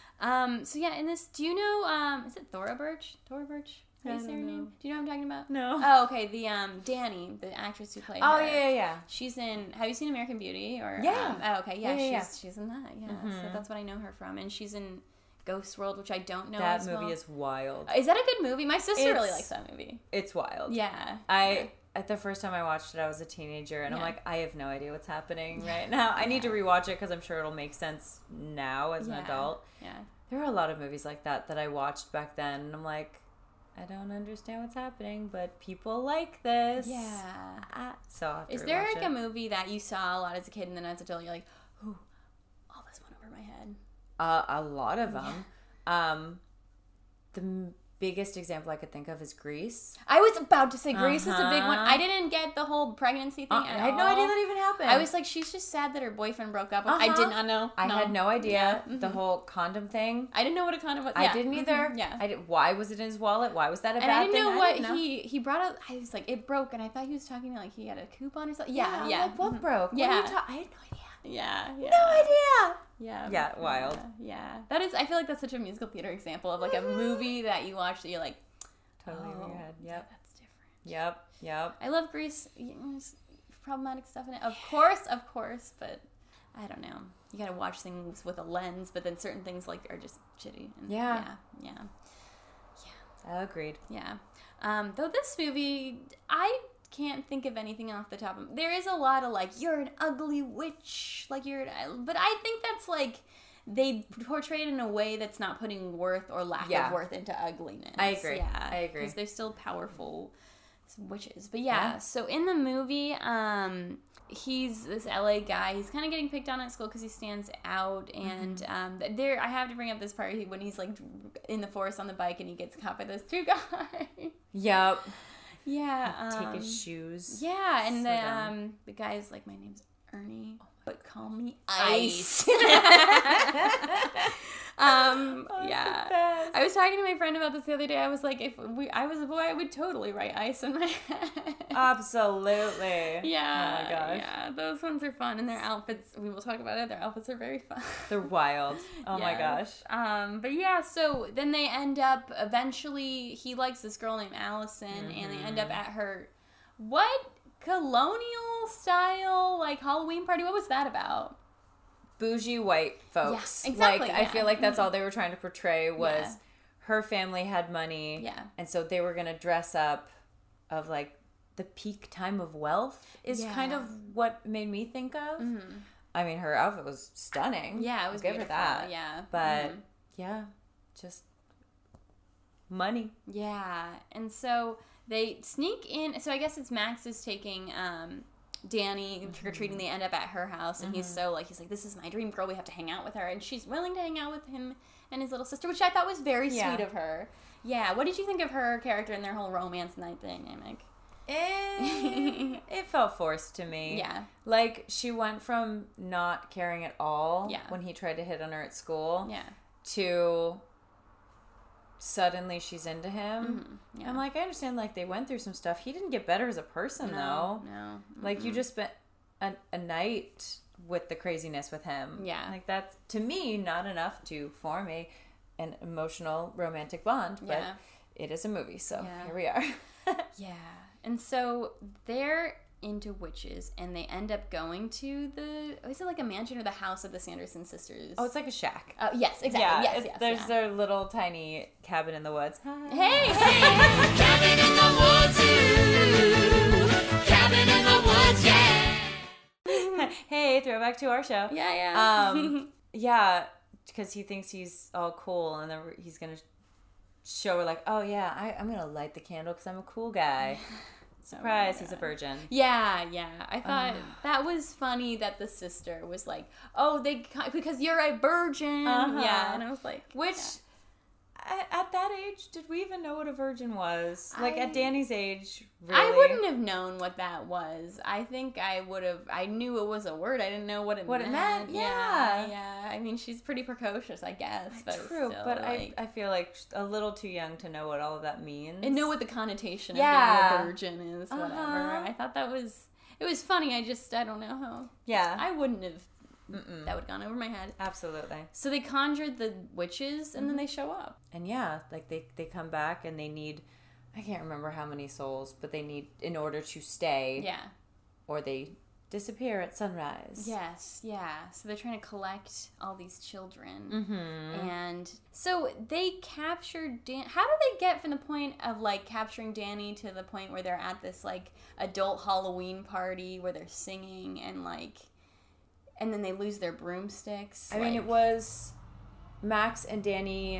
Um. So yeah, in this, do you know? Um. Is it Thora Birch? Thora Birch. How do you say her name? Do you know what I'm talking about? No. Oh, okay. The um Danny, the actress who played oh, her. yeah, yeah, yeah. She's in. Have you seen American Beauty? Or yeah. Um, oh, okay. Yeah, yeah, yeah, she's yeah. she's in that. Yeah. Mm-hmm. So that's what I know her from, and she's in Ghost World, which I don't know. That as movie well. is wild. Is that a good movie? My sister it's, really likes that movie. It's wild. Yeah. I. Yeah. At the first time I watched it, I was a teenager, and yeah. I'm like, I have no idea what's happening yeah. right now. I yeah. need to rewatch it because I'm sure it'll make sense now as yeah. an adult. Yeah. There are a lot of movies like that that I watched back then, and I'm like, I don't understand what's happening, but people like this. Yeah. Uh, so I'll have to Is there like it. a movie that you saw a lot as a kid and then as an adult you're like, ooh, all this went over my head? Uh, a lot of them. Yeah. Um, the m- biggest example I could think of is Grease. I was about to say Grease uh-huh. is a big one. I Uh-huh. didn't get the whole pregnancy thing uh, at I had all. no idea that even happened. I was like, she's just sad that her boyfriend broke up. Uh-huh. I did not know. I no. had no idea yeah. mm-hmm. the whole condom thing. I didn't know what a condom was. I yeah. didn't either. Mm-hmm. Yeah. I did, why was it in his wallet? Why was that a and bad I didn't thing? know what didn't know. he he brought up. I was like, it broke, and I thought he was talking like he had a coupon or something. Yeah, Yeah. yeah. Like, what mm-hmm. broke? Yeah. What are you ta- I had no idea. Yeah, yeah. No idea. Yeah. Yeah, wild. Yeah, yeah. That is, I feel like that's such a musical theater example of like a movie that you watch that you're like, Totally oh, in your head. Yep. yeah, that's different. Yep. Yep. I love Grease. There's problematic stuff in it. Of course, of course, but I don't know. You gotta watch things with a lens, but then certain things like are just shitty. And Yeah. Yeah. Yeah. I agreed. Yeah. Um, though this movie, I can't think of anything off the top of. There is a lot of like, you're an ugly witch, like you're. An, but I think that's like they portray it in a way that's not putting worth or lack Yeah. of worth into ugliness. I agree. Yeah, I agree. because they're still powerful witches. But yeah, Yeah. so in the movie, um, he's this L A guy. He's kind of getting picked on at school because he stands out. And Mm-hmm. um, there, I have to bring up this part when he's like in the forest on the bike and he gets caught by those two guys. Yep. Yeah. Um, Take his shoes. Yeah, and So the dumb. um the guy's like, my name's Ernie, but call me Ice. Ice. um, Oh, it's yeah. the best. I was talking to my friend about this the other day. I was like, if we, I was a boy, I would totally write Ice in my head. Absolutely. Yeah. Oh my gosh. Yeah, those ones are fun, and their outfits. We will talk about it. Their outfits are very fun. They're wild. Oh my gosh. Yes. Um, but yeah, so then they end up eventually. He likes this girl named Allison, Mm-hmm. and they end up at her what colonial style like Halloween party? What was that about? Bougie white folks. Yeah, exactly, Like I yeah. feel like that's all they were trying to portray was Yeah. her family had money. Yeah. And so they were gonna dress up of like the peak time of wealth is Yeah. kind of what made me think of. Mm-hmm. I mean, her outfit was stunning. Yeah, it was I'll give beautiful. her that. Yeah, But Mhm. yeah, just money. yeah, and so they sneak in. So I guess it's Max is taking um, Danny trick or treating. They end up at her house, and he's so like he's like, this is my dream girl. We have to hang out with her, and she's willing to hang out with him and his little sister, which I thought was very Yeah. sweet of her. Yeah, what did you think of her character and their whole romance night dynamic? It, it felt forced to me. Yeah. Like, she went from not caring at all Yeah. when he tried to hit on her at school Yeah. to suddenly she's into him. Mm-hmm. Yeah. I'm like, I understand, like, they went through some stuff. He didn't get better as a person, no, though. no. Like, you just spent a, a night with the craziness with him. Yeah. Like, that's, to me, not enough to form a an emotional romantic bond. But Yeah. it is a movie, so Yeah. here we are. Yeah. And so they're into witches, and they end up going to the, is it like a mansion or the house of the Sanderson sisters? Oh, it's like a shack. Oh, yes, exactly. Yeah, yes, it's, yes, there's yeah. their little tiny cabin in the woods. Hey, hey! Cabin in the woods, ooh. Cabin in the woods, yeah. Hey, throwback to our show. Yeah, yeah. Um, yeah, because he thinks he's all cool, and then he's gonna show her like, oh yeah, I, I'm gonna light the candle because I'm a cool guy. Surprise, he's a virgin. Yeah, yeah. I thought that was funny that the sister was like, "Oh, they because you're a virgin." Uh-huh. Yeah, and I was like, Which, at, at that age, did we even know what a virgin was? Like, I- at Danny's age, really? I wouldn't have known what that was. I think I would have. I knew it was a word. I didn't know what it What it meant. meant, Yeah, yeah. yeah. I mean, she's pretty precocious, I guess. But True, still, but like, I, I feel like a little too young to know what all of that means. and know what the connotation Yeah. of being a virgin is. Whatever. Uh-huh. I thought that was. It was funny. I just I don't know how. Yeah, I wouldn't have. Mm-mm. That would have gone over my head. absolutely. So they conjured the witches, and then they show up. And yeah, like they, they come back and they need, I can't remember how many souls, but they need in order to stay, Yeah. or they disappear at sunrise. Yes, yeah. So they're trying to collect all these children. Mm-hmm. And so they captured Dan. How do they get from the point of like capturing Danny to the point where they're at this like adult Halloween party where they're singing and like, and then they lose their broomsticks? I mean, like- it was Max and Danny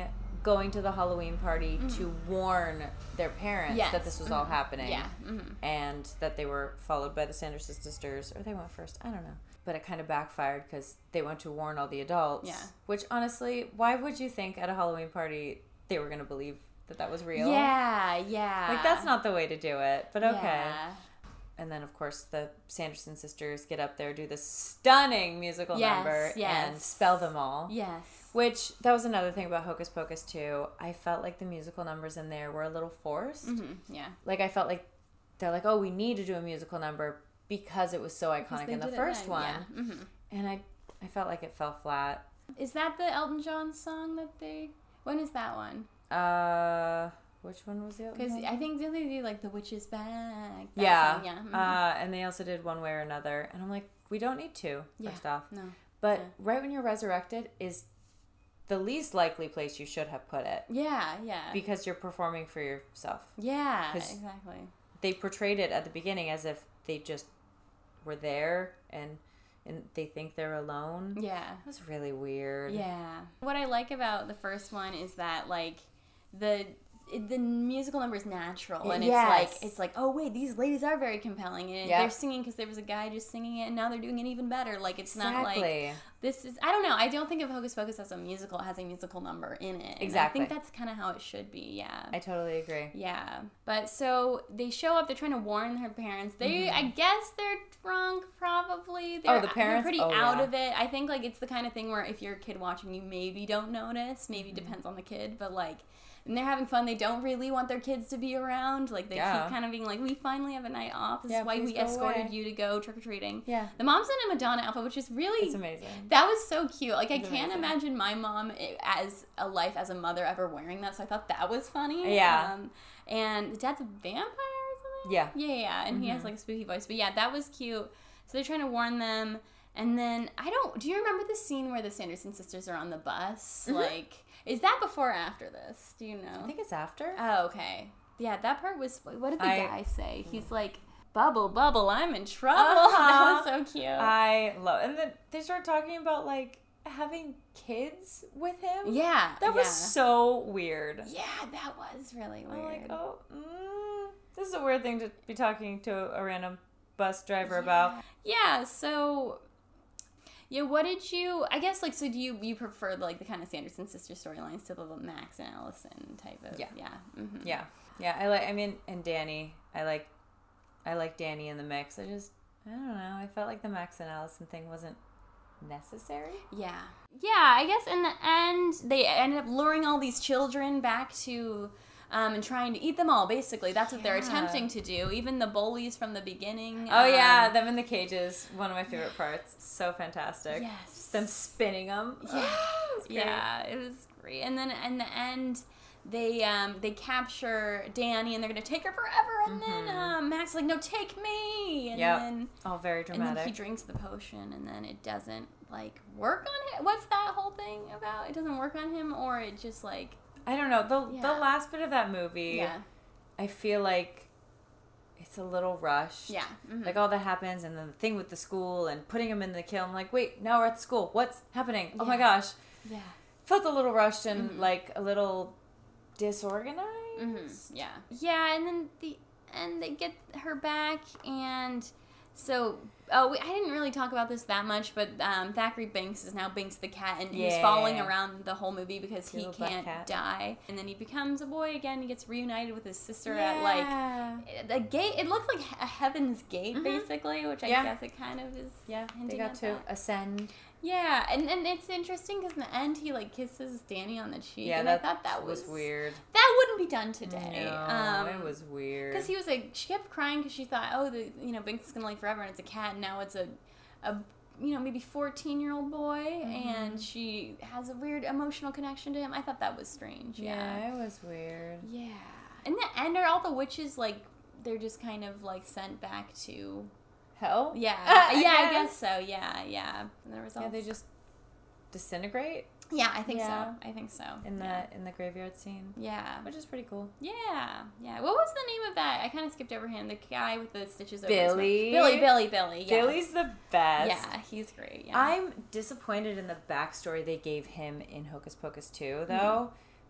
going to the Halloween party mm-hmm. to warn their parents yes. that this was mm-hmm. all happening. Yeah. Mm-hmm. And that they were followed by the Sanderson sisters, or they went first. I don't know. But it kind of backfired because they went to warn all the adults. Yeah. Which, honestly, why would you think at a Halloween party they were going to believe that that was real? Yeah, yeah. Like, that's not the way to do it, but okay. Yeah. And then, of course, the Sanderson sisters get up there, do this stunning musical yes, number, yes. and spell them all. Yes. Which, that was another thing about Hocus Pocus, too. I felt like the musical numbers in there were a little forced. Mm-hmm. Yeah. Like, I felt like they're like, oh, we need to do a musical number because it was so iconic in the first one. Yeah. Mm-hmm. And I, I felt like it fell flat. Is that the Elton John song that they... When is that one? Uh... Which one was the other? Because I think they do like The Witch is Back. Yeah. Song, yeah. Mm-hmm. Uh, and they also did One Way or Another. And I'm like, we don't need to, yeah. first off. No. But yeah. right when you're resurrected is the least likely place you should have put it. Yeah, yeah. Because you're performing for yourself. Yeah, exactly. They portrayed it at the beginning as if they just were there and and they think they're alone. Yeah. It was really weird. Yeah. What I like about the first one is that, like, the... It, the musical number is natural, and yes. it's like it's like oh wait, these ladies are very compelling, and yep. they're singing because there was a guy just singing it, and now they're doing it even better. Like it's exactly. not like this is I don't know. I don't think of Hocus Pocus as a musical. It has a musical number in it. Exactly. And I think that's kind of how it should be. Yeah. I totally agree. Yeah, but so they show up. They're trying to warn her parents. They, mm-hmm. I guess, they're drunk. Probably. They're, oh, the parents. They're pretty oh, out yeah. of it. I think like it's the kind of thing where if you're a kid watching, you maybe don't notice. Maybe mm-hmm. depends on the kid, but like. And they're having fun. They don't really want their kids to be around. Like, they yeah. keep kind of being like, we finally have a night off. This yeah, is why we escorted away. you to go trick-or-treating. Yeah. The mom's in a Madonna outfit, which is really... It's amazing. That was so cute. Like, it's I can't amazing. imagine my mom as a life as a mother ever wearing that, so I thought that was funny. Yeah. Um, and the dad's a vampire or something? Yeah. Yeah, yeah, and mm-hmm. he has, like, a spooky voice. But, yeah, that was cute. So they're trying to warn them. And then, I don't... Do you remember the scene where the Sanderson sisters are on the bus? Mm-hmm. Like... Is that before or after this? Do you know? I think it's after. Oh, okay. Yeah, that part was... What did the I, guy say? He's like, bubble, bubble, I'm in trouble. Uh-huh. That was so cute. I love And then they start talking about, like, having kids with him. Yeah. That was yeah. so weird. Yeah, that was really weird. I'm like, oh, mm, this is a weird thing to be talking to a random bus driver yeah. about. Yeah, so... Yeah, what did you... I guess, like, so do you you prefer, like, the kind of Sanderson sister storylines to the Max and Allison type of... Yeah. Yeah. Mm-hmm. Yeah. Yeah, I like... I mean, and Danny. I like... I like Danny in the mix. I just... I don't know. I felt like the Max and Allison thing wasn't necessary. Yeah. Yeah, I guess in the end, they ended up luring all these children back to... Um, and trying to eat them all, basically. That's what yeah. they're attempting to do. Even the bullies from the beginning. Oh, um, yeah. Them in the cages. One of my favorite parts. So fantastic. Yes. Them spinning them. Yeah. Oh, it yeah, it was great. And then in the end, they um, they capture Danny, and they're going to take her forever. And mm-hmm. then um, Max is like, no, take me. And yep. then... all very dramatic. And then he drinks the potion, and then it doesn't, like, work on him. What's that whole thing about? It doesn't work on him, or it just, like... I don't know. The yeah. the last bit of that movie, yeah. I feel like it's a little rushed. Yeah. Mm-hmm. Like, all that happens, and then the thing with the school and putting him in the kill. I'm like, wait, now we're at the school. What's happening? Oh, yeah. my gosh. Yeah. Felt a little rushed and, mm-hmm. like, a little disorganized. Mm-hmm. Yeah. Yeah, and then the and they get her back, and... So, oh, we, I didn't really talk about this that much, but um, Thackeray Binks is now Binks the cat, and yeah. he's following around the whole movie because Little he can't cat. die. And then he becomes a boy again. He gets reunited with his sister yeah. at, like, a gate. It looked like a heaven's gate, mm-hmm. basically, which I yeah. guess it kind of is Yeah, hinting they got at to that. ascend. Yeah, and, and it's interesting because in the end, he, like, kisses Danny on the cheek, Yeah, and that I thought that was... was weird. That wouldn't be done today. No, um, it was weird. Because he was like, she kept crying because she thought, oh, the you know, Binks is gonna live forever, and it's a cat, and now it's a, a you know, maybe fourteen year old boy, mm-hmm. and she has a weird emotional connection to him. I thought that was strange. Yeah, yeah it was weird. Yeah. In the end, are all the witches like they're just kind of like sent back to hell? Yeah, I yeah, guess. I guess so. Yeah, yeah. And the results. Yeah, they just disintegrate. Yeah, I think yeah. so. I think so. In the yeah. in the graveyard scene. Yeah. Which is pretty cool. Yeah, yeah. What was the name of that? I kind of skipped over him. The guy with the stitches over Billy. his mouth. Billy, Billy, Billy. Yes. Billy's the best. Yeah, he's great. Yeah. I'm disappointed in the backstory they gave him in Hocus Pocus two, though, mm-hmm.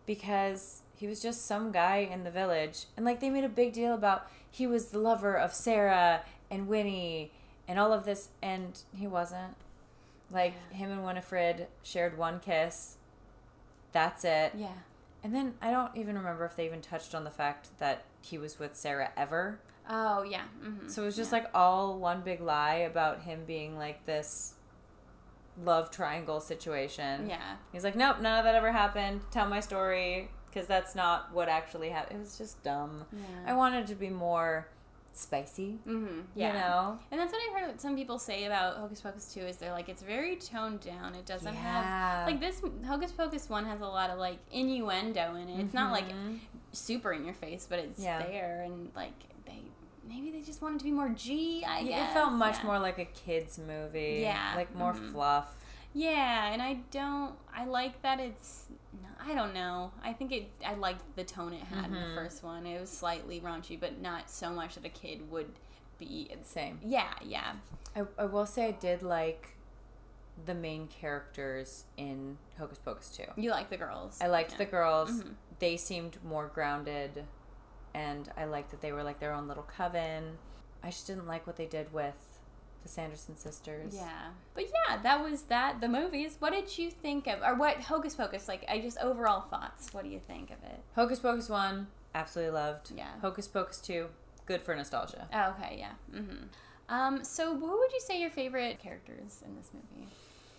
because he was just some guy in the village. And, like, they made a big deal about he was the lover of Sarah and Winnie and all of this, and he wasn't. Like, yeah. him and Winifred shared one kiss. That's it. Yeah. And then I don't even remember if they even touched on the fact that he was with Sarah ever. Oh, yeah. Mm-hmm. So it was just, yeah. like, all one big lie about him being, like, this love triangle situation. Yeah. He's like, nope, none of that ever happened. Tell my story, because that's not what actually happened. It was just dumb. Yeah. I wanted it to be more spicy. Mm-hmm. Yeah. You know? And that's what I've heard some people say about Hocus Pocus two is they're like, it's very toned down. It doesn't Yeah. have, like this, Hocus Pocus one has a lot of like innuendo in it. It's mm-hmm. not like super in your face, but it's yeah. there. And like, they, maybe they just wanted to be more G, I yeah, guess. It felt much yeah. more like a kid's movie. Yeah. Like more mm-hmm. fluff. Yeah, and I don't, I like that it's, I don't know. I think it, I liked the tone it had mm-hmm. in the first one. It was slightly raunchy, but not so much that a kid would be. Same. Yeah, yeah. I, I will say I did like the main characters in Hocus Pocus two. You like the girls. I liked yeah. the girls. Mm-hmm. They seemed more grounded, and I liked that they were like their own little coven. I just didn't like what they did with the Sanderson sisters. Yeah. But yeah, that was that. The movies. What did you think of, or what Hocus Pocus, like, I just, overall thoughts. What do you think of it? Hocus Pocus one, absolutely loved. Yeah. Hocus Pocus two, good for nostalgia. Oh, okay, yeah. Mm-hmm. Um, so who would you say your favorite characters in this movie?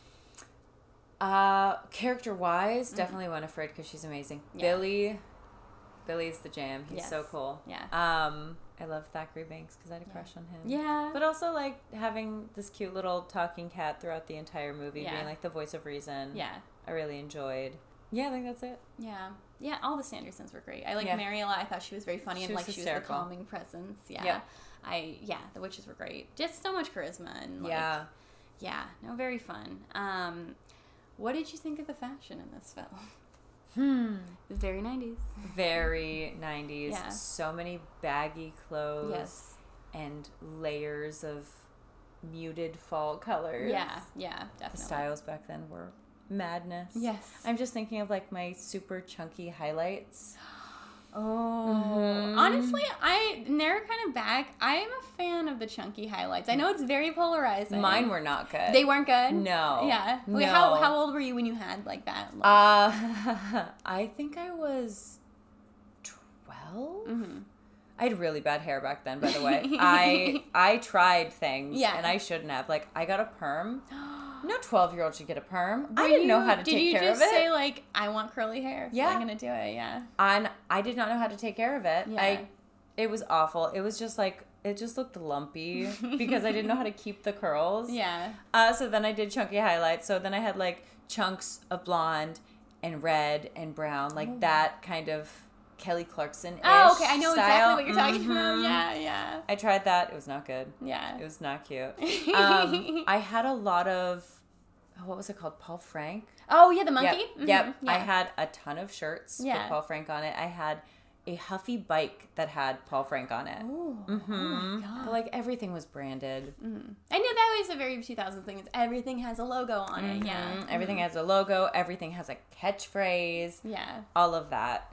Uh, character-wise, mm-hmm. definitely Winifred, because she's amazing. Yeah. Billy, Billy's the jam. He's yes. so cool. Yeah. Um, I love Thackeray Banks because I had a yeah. crush on him. Yeah. But also, like, having this cute little talking cat throughout the entire movie, yeah. being, like, the voice of reason. Yeah. I really enjoyed. Yeah, I think that's it. Yeah. Yeah, all the Sandersons were great. I like yeah. Mary a lot. I thought she was very funny she and, like, hysterical. she was the calming presence. Yeah. Yep. I, yeah, the witches were great. Just so much charisma and, like, yeah. Yeah. No, very fun. Um, what did you think of the fashion in this film? Hmm. It was very nineties. Very nineties. Yeah. So many baggy clothes. Yes. And layers of muted fall colors. Yeah, yeah, definitely. The styles back then were madness. Yes. I'm just thinking of, like, my super chunky highlights. Oh. Mm-hmm. Honestly, I, they're kind of back. I am a fan of the chunky highlights. I know it's very polarizing. Mine were not good. They weren't good? No. Yeah. No. Wait, how, how old were you when you had, like, that look? Uh, I think I was twelve? Mm-hmm. I had really bad hair back then, by the way. I I tried things, yeah. and I shouldn't have. Like, I got a perm. No twelve-year-old should get a perm. Were I didn't you, know how to take care of it. Did you just say, like, I want curly hair, so yeah. I'm going to do it, yeah. And I did not know how to take care of it. Yeah. I, it was awful. It was just, like, it just looked lumpy because I didn't know how to keep the curls. Yeah. Uh, so then I did chunky highlights. So then I had, like, chunks of blonde and red and brown, like Ooh. that kind of Kelly Clarkson-ish Oh, okay. I know style. exactly what you're talking mm-hmm. about. Yeah, yeah. I tried that. It was not good. Yeah. It was not cute. um, I had a lot of, oh, what was it called? Paul Frank? Oh, yeah, the monkey? Yep. Mm-hmm. yep. Yeah. I had a ton of shirts Yeah. with Paul Frank on it. I had a Huffy bike that had Paul Frank on it. Ooh. Mm-hmm. Oh, my God. But, like, everything was branded. Mm-hmm. I knew that was a very two thousands thing. Is everything has a logo on Mm-hmm. it. Yeah. Everything mm-hmm. has a logo. Everything has a catchphrase. Yeah. All of that.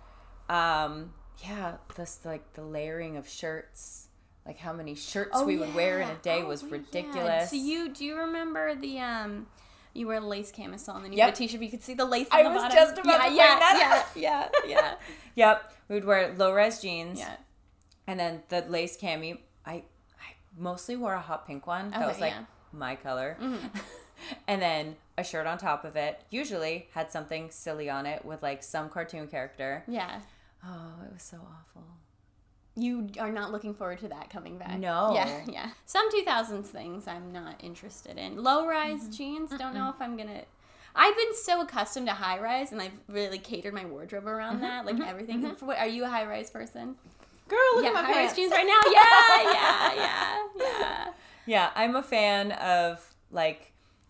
Um, yeah, this, like, the layering of shirts. Like, how many shirts Oh, we would yeah. wear in a day oh, was yeah. ridiculous. So you, do you remember the, um... You wear a lace camisole and then you Yep. had a t-shirt, but you could see the lace I on the was bottom. just about yeah, to bring yeah, that yeah, up. yeah, yeah, Yep. We would wear low-rise jeans. yeah. And then the lace cami, I, I mostly wore a hot pink one. That Okay, was, like, yeah. my color. Mm-hmm. And then a shirt on top of it. Usually had something silly on it with, like, some cartoon character. Yeah. Oh, it was so awful. You are not looking forward to that coming back. No. Yeah, yeah. Some two thousands things I'm not interested in. Low-rise Mm-hmm. jeans, don't know if I'm going to... I've been so accustomed to high-rise, and I've really catered my wardrobe around Mm-hmm. that. Like, everything. Mm-hmm. For what, are you a high-rise person? Girl, look yeah, at my high-rise pants. jeans right now. Yeah, yeah, yeah, yeah. Yeah, I'm a fan of, like,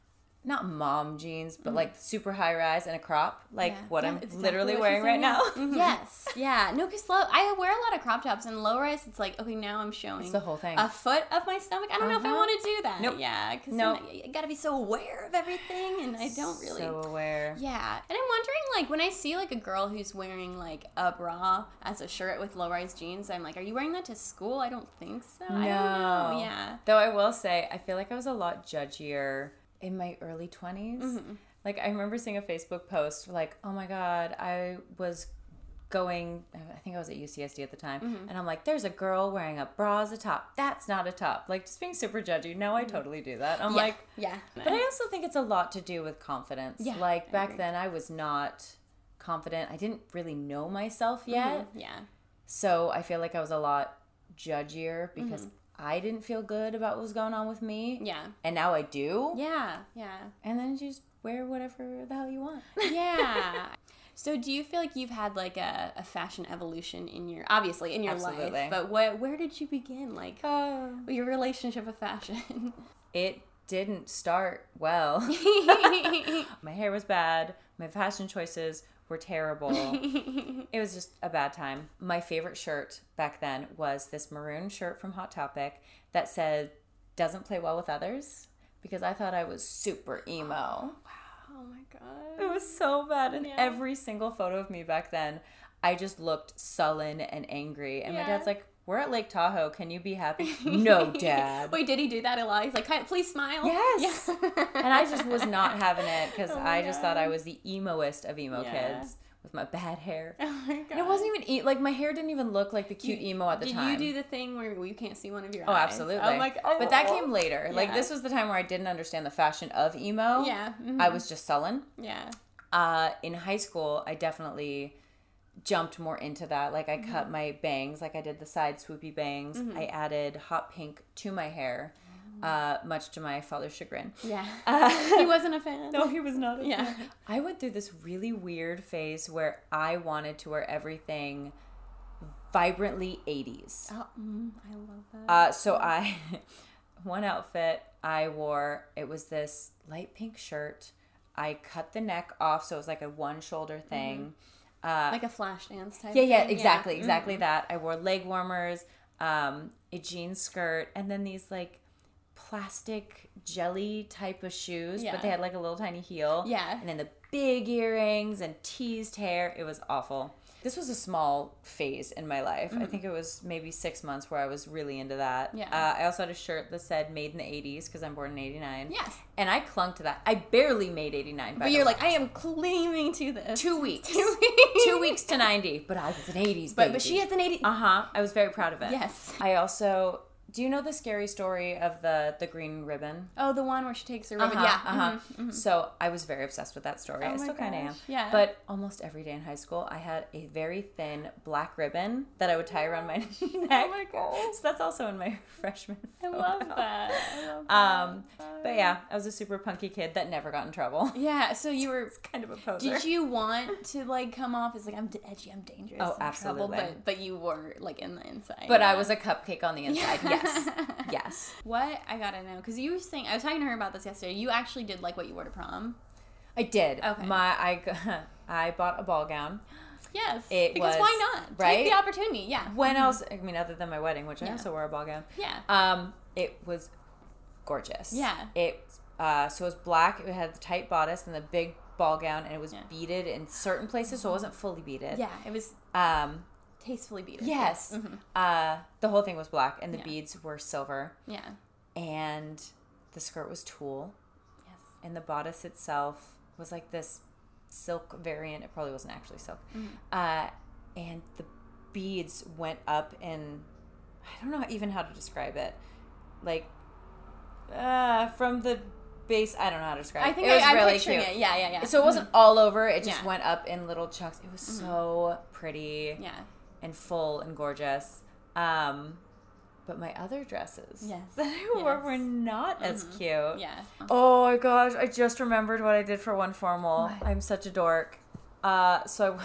not mom jeans, but, Mm-hmm. like, super high rise and a crop, like Yeah. what Yeah, I'm it's exactly literally what wearing she's right saying, now. yeah. Mhm. Yes, yeah. No, because low, I wear a lot of crop tops, and low rise, it's like, okay, now I'm showing It's the whole thing. a foot of my stomach. I don't know if I Uh-huh. want to do that. Nope. Yeah, because Nope. I, I got to be so aware of everything, and I don't really. So aware. Yeah, and I'm wondering, like when I see like a girl who's wearing like a bra as a shirt with low-rise jeans, I'm like, are you wearing that to school? I don't think so. No. I don't know. Yeah. Though I will say, I feel like I was a lot judgier in my early twenties. Mm-hmm. Like, I remember seeing a Facebook post like, oh my God, I was going, I think I was at U C S D at the time, mm-hmm. and I'm like, there's a girl wearing a bra as a top. That's not a top. Like, just being super judgy. Now I totally do that. I'm yeah. like, yeah. But I also think it's a lot to do with confidence. Yeah, like, back I then I was not confident. I didn't really know myself yet. Mm-hmm. Yeah. So I feel like I was a lot judgier because mm-hmm. I didn't feel good about what was going on with me. Yeah. And now I do. Yeah. Yeah. And then you just wear whatever the hell you want. Yeah. So do you feel like you've had like a, a fashion evolution in your, obviously in your Absolutely. life, but what, where did you begin? Like uh, your relationship with fashion? It didn't start well. My hair was bad. My fashion choices were terrible. It was just a bad time. My favorite shirt back then was this maroon shirt from Hot Topic that said, doesn't play well with others, because I thought I was super emo. Oh, wow. Oh my God. It was so bad. And yeah. every single photo of me back then, I just looked sullen and angry. And yeah. my dad's like, we're at Lake Tahoe. Can you be happy? No, Dad. Wait, did he do that a lot? He's like, please smile. Yes. Yeah. And I just was not having it because oh I just God. thought I was the emoest of emo yeah. kids with my bad hair. Oh my God. And it wasn't even, e- like, my hair didn't even look like the cute you, emo at the did time. Did you do the thing where you can't see one of your oh, eyes? Oh, absolutely. I'm like, oh. But that came later. Yeah. Like, this was the time where I didn't understand the fashion of emo. Yeah. Mm-hmm. I was just sullen. Yeah. Uh, in high school, I definitely jumped more into that. Like, I mm-hmm. cut my bangs. Like, I did the side swoopy bangs. Mm-hmm. I added hot pink to my hair. Uh, much to my father's chagrin. Yeah. Uh, he wasn't a fan. No, he was not a yeah. fan. I went through this really weird phase where I wanted to wear everything vibrantly eighties. Oh, mm, I love that. Uh, so I, one outfit I wore, it was this light pink shirt. I cut the neck off, so it was like a one shoulder thing. Mm-hmm. Uh, like a flash dance type Yeah, yeah, thing. exactly, yeah. exactly mm-hmm. that. I wore leg warmers, um, a jean skirt, and then these like plastic jelly type of shoes, yeah. but they had like a little tiny heel. Yeah. And then the big earrings and teased hair. It was awful. This was a small phase in my life. Mm-hmm. I think it was maybe six months where I was really into that. Yeah. Uh, I also had a shirt that said made in the eighties because I'm born in eighty-nine. Yes. And I clung to that. I barely made eighty-nine. But you're like, I am clinging to this. Two weeks. Two weeks. Two weeks to ninety. But I was an eighties but, baby. but she has an eighties. Uh-huh. I was very proud of it. Yes. I also... Do you know the scary story of the, the green ribbon? Oh, the one where she takes her ribbon. Uh-huh, yeah. Uh-huh. Mm-hmm, mm-hmm. So I was very obsessed with that story. Oh I still kind of am. Yeah. But almost every day in high school, I had a very thin black ribbon that I would tie around my neck. Oh my gosh. So that's also in my freshman photo. I love that. I love that. Um, but yeah, I was a super punky kid that never got in trouble. Yeah, so you were kind of a poser. Did you want to like come off as like I'm edgy, I'm dangerous, Oh, I'm absolutely. trouble, but but you were like in the inside. But yeah. I was a cupcake on the inside. Yes. Yes. What I gotta know, because you were saying, I was talking to her about this yesterday. You actually did like what you wore to prom. I did. Okay. My I I bought a ball gown. Yes. It because was, why not? right? Take the opportunity. Yeah. When mm-hmm. else? I mean, other than my wedding, which I Yeah. also wore a ball gown. Yeah. Um, it was gorgeous. Yeah. It uh, so it was black. It had the tight bodice and the big ball gown, and it was Yeah. beaded in certain places, so it wasn't fully beaded. Yeah. It was Um, tastefully beaded. yes. Mm-hmm. Uh, the whole thing was black, and the Yeah. beads were silver, Yeah. and the skirt was tulle, Yes. and the bodice itself was like this silk variant. It probably wasn't actually silk. Mm-hmm. Uh, and the beads went up in, I don't know even how to describe it, like uh, from the base. I don't know how to describe it. I think it was I, I'm really picturing cute. it. Yeah, yeah, yeah. So it wasn't all over. It just Yeah. went up in little chunks. It was Mm-hmm. so pretty Yeah. and full and gorgeous. Um, but my other dresses Yes. that I wore Yes. were not as Mhm. cute. Yeah. Oh my gosh, I just remembered what I did for one formal. What? I'm such a dork. Uh, so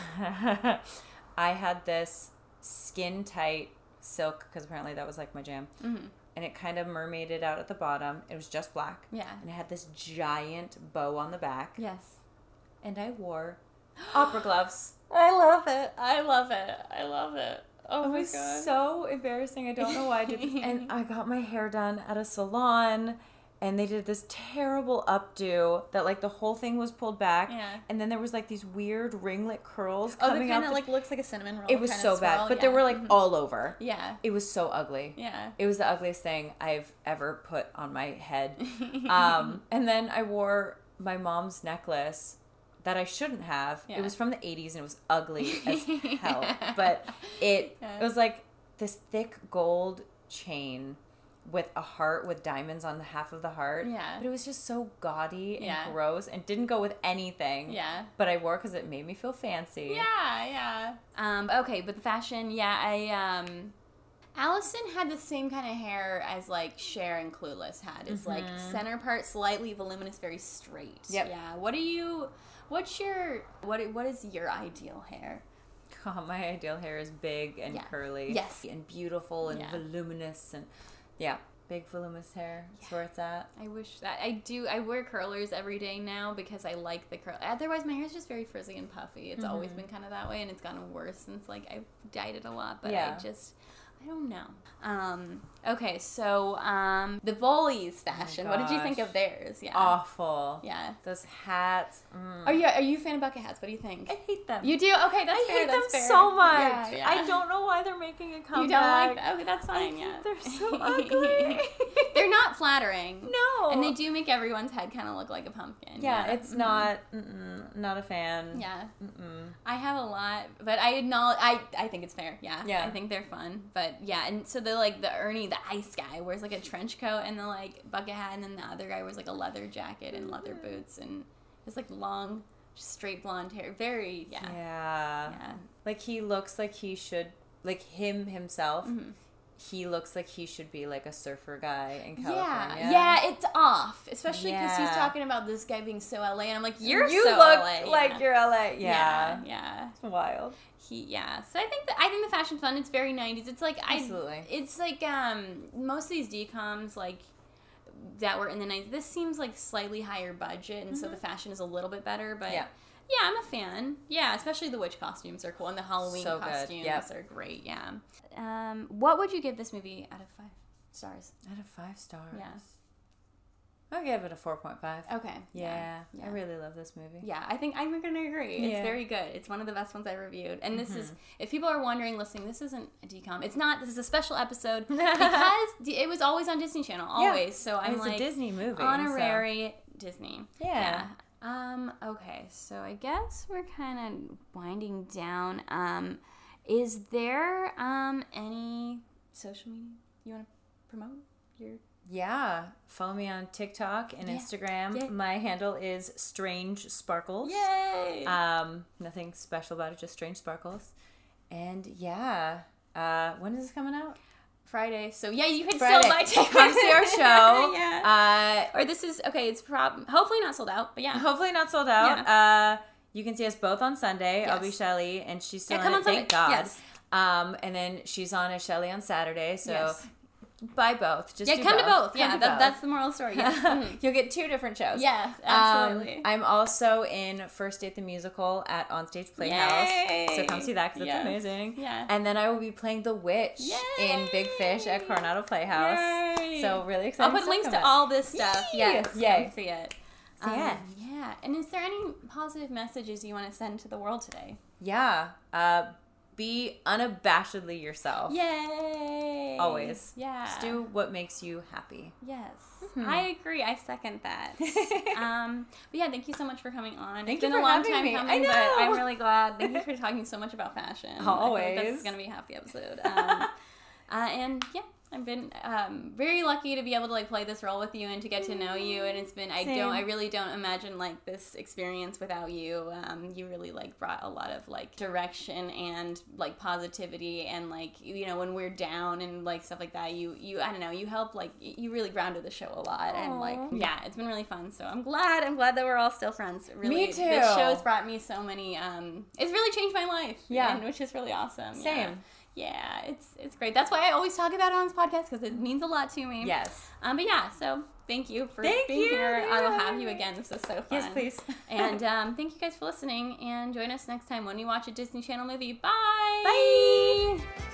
I had this skin tight silk, because apparently that was like my jam. Mm-hmm. And it kind of mermaided out at the bottom. It was just black. Yeah. And it had this giant bow on the back. Yes. And I wore opera gloves. I love it. I love it. I love it. Oh It my was god. so embarrassing. I don't know why I did this. And I got my hair done at a salon. and they did this terrible updo that like the whole thing was pulled back. Yeah. And then there was like these weird ringlet curls Oh, coming the up. kind of the- like looks like a cinnamon roll. it was kinda so swirl. bad, but yeah. they were like Mhm. all over. Yeah. It was so ugly. Yeah. It was the ugliest thing I've ever put on my head. Um, and then I wore my mom's necklace that I shouldn't have. Yeah. It was from the eighties and it was ugly as hell. But it, Yeah. it was like this thick gold chain with a heart with diamonds on the half of the heart. Yeah. But it was just so gaudy and Yeah. gross and didn't go with anything. Yeah. But I wore because it made me feel fancy. Yeah, yeah. Um, okay, but the fashion, yeah, I, um, Allison had the same kind of hair as, like, Cher and Clueless had. It's, like, center part slightly voluminous, very straight. Yep. Yeah. What do you, what's your, what, what is your ideal hair? Oh, my ideal hair is big and Yeah. curly. Yes. And beautiful and Yeah. voluminous and, yeah, big voluminous hair. That's where it's at. I wish that, I do, I wear curlers every day now because I like the curl. Otherwise, my hair is just very frizzy and puffy. It's always been kind of that way, and it's gotten worse since, like, I've dyed it a lot, but Yeah. I just... I don't know. Um, okay, so um, the Bullies fashion. what did you think gosh. of theirs? Yeah. Awful. Yeah. Those hats. Mm. Are you are you a fan of bucket hats? What do you think? I hate them. You do? Okay, that's I fair. hate them that's fair. so much. Yeah, yeah. I don't know why they're making a comeback. You don't like that? Okay, that's fine. I yeah. think they're so ugly. They're not flattering. No. And they do make everyone's head kind of look like a pumpkin. Yeah, Yeah, it's Mhm. not. Mm-mm, not a fan. Yeah. Mm-mm. I have a lot, but I acknowledge. I I think it's fair. Yeah. Yeah. I think they're fun, but yeah, and so the like the Ernie, the ice guy, wears like a trench coat and the like bucket hat, and then the other guy wears like a leather jacket and leather boots, and it's like long, straight blonde hair. Very yeah. Yeah. Yeah. Like he looks like he should. Like him himself. Mhm. He looks like he should be like a surfer guy in Yeah, California. yeah, it's off, especially because he's Yeah. talking about this guy being so L A, and I'm like, you're you so look L A. like yeah. you're L A. yeah, Yeah. yeah. It's wild. He yeah. So I think that I think the fashion's fun. It's very nineties. It's like I. Absolutely. It's like um most of these decoms like that were in the nineties. This seems like slightly higher budget, and so the fashion is a little bit better. But Yeah. yeah, I'm a fan. Yeah, especially the witch costumes are cool, and the Halloween So good. costumes Yep. are great. Yeah. Um, what would you give this movie out of five stars? Out of five stars. Yeah. I'll give it a four point five. Okay. Yeah, Yeah. I really love this movie. Yeah, I think I'm gonna agree. It's Yeah. very good. It's one of the best ones I reviewed. And this is, if people are wondering, listening, this isn't a decom. It's not. This is a special episode because it was always on Disney Channel, always. So I'm it's like a Disney movie. honorary Disney. Yeah. Um. Okay. So I guess we're kind of winding down. Um, is there um any social media you want to promote? Your So, yeah. Follow me on TikTok and Yeah. Instagram. Yeah. My handle is Strange Sparkles. yay! Um, nothing special about it, just Strange Sparkles. And yeah. Uh, when is this coming out? Friday. So yeah, you can Friday. still buy tickets. Come see our show. yeah. Uh, Or this is okay. It's prob hopefully not sold out, but yeah. hopefully not sold out. Uh, you can see us both on Sunday. I'll be Yes. Shelly, and she's still Yeah, in come it. on Thank Sunday. God. Yes. Um, and then she's on as Shelly on Saturday. So Yes. buy both. Just Yeah, do come to both. Come Yeah, to that, both. that's the moral story. Yes. Mhm. You'll get two different shows. Yes, absolutely. Um, I'm also in First Date the Musical at Onstage Playhouse. Yay! So come see that because Yes. it's amazing. Yeah. And then I will be playing the witch in Big Fish at Coronado Playhouse. Yay! So really I'll excited. put links to all this stuff. Yay! Yes. Yay. Come see it. So, yeah. Um, yeah. And is there any positive messages you want to send to the world today? Yeah. Uh, be unabashedly yourself. Yay! Always. Yeah. Just do what makes you happy. Yes, I agree. I second that. um, but yeah, thank you so much for coming on. Thank it's you been for a long having time me. coming, I but I'm know. really glad. Thank you for talking so much about fashion. I feel like Always. this is gonna be a happy episode. Um, uh, and yeah. I've been um, very lucky to be able to like play this role with you and to get to know you, and it's been I Same. don't I really don't imagine like this experience without you. Um, you really like brought a lot of like direction and like positivity, and like you know when we're down and like stuff like that, you you I don't know you help like you really grounded the show a lot, and like Aw. yeah, it's been really fun. So I'm glad I'm glad that we're all still friends. Really, Me This too. show's brought me so many. Um, it's really changed my life. Yeah. and, which is really awesome. Yeah. Same. Yeah, it's it's great. That's why I always talk about it on this podcast because it means a lot to me. Yes. Um, but yeah, so thank you for Thank being you. here. I will have you again. This is so fun. Yes, please. And um, thank you guys for listening. And join us next time when we watch a Disney Channel movie. Bye. Bye.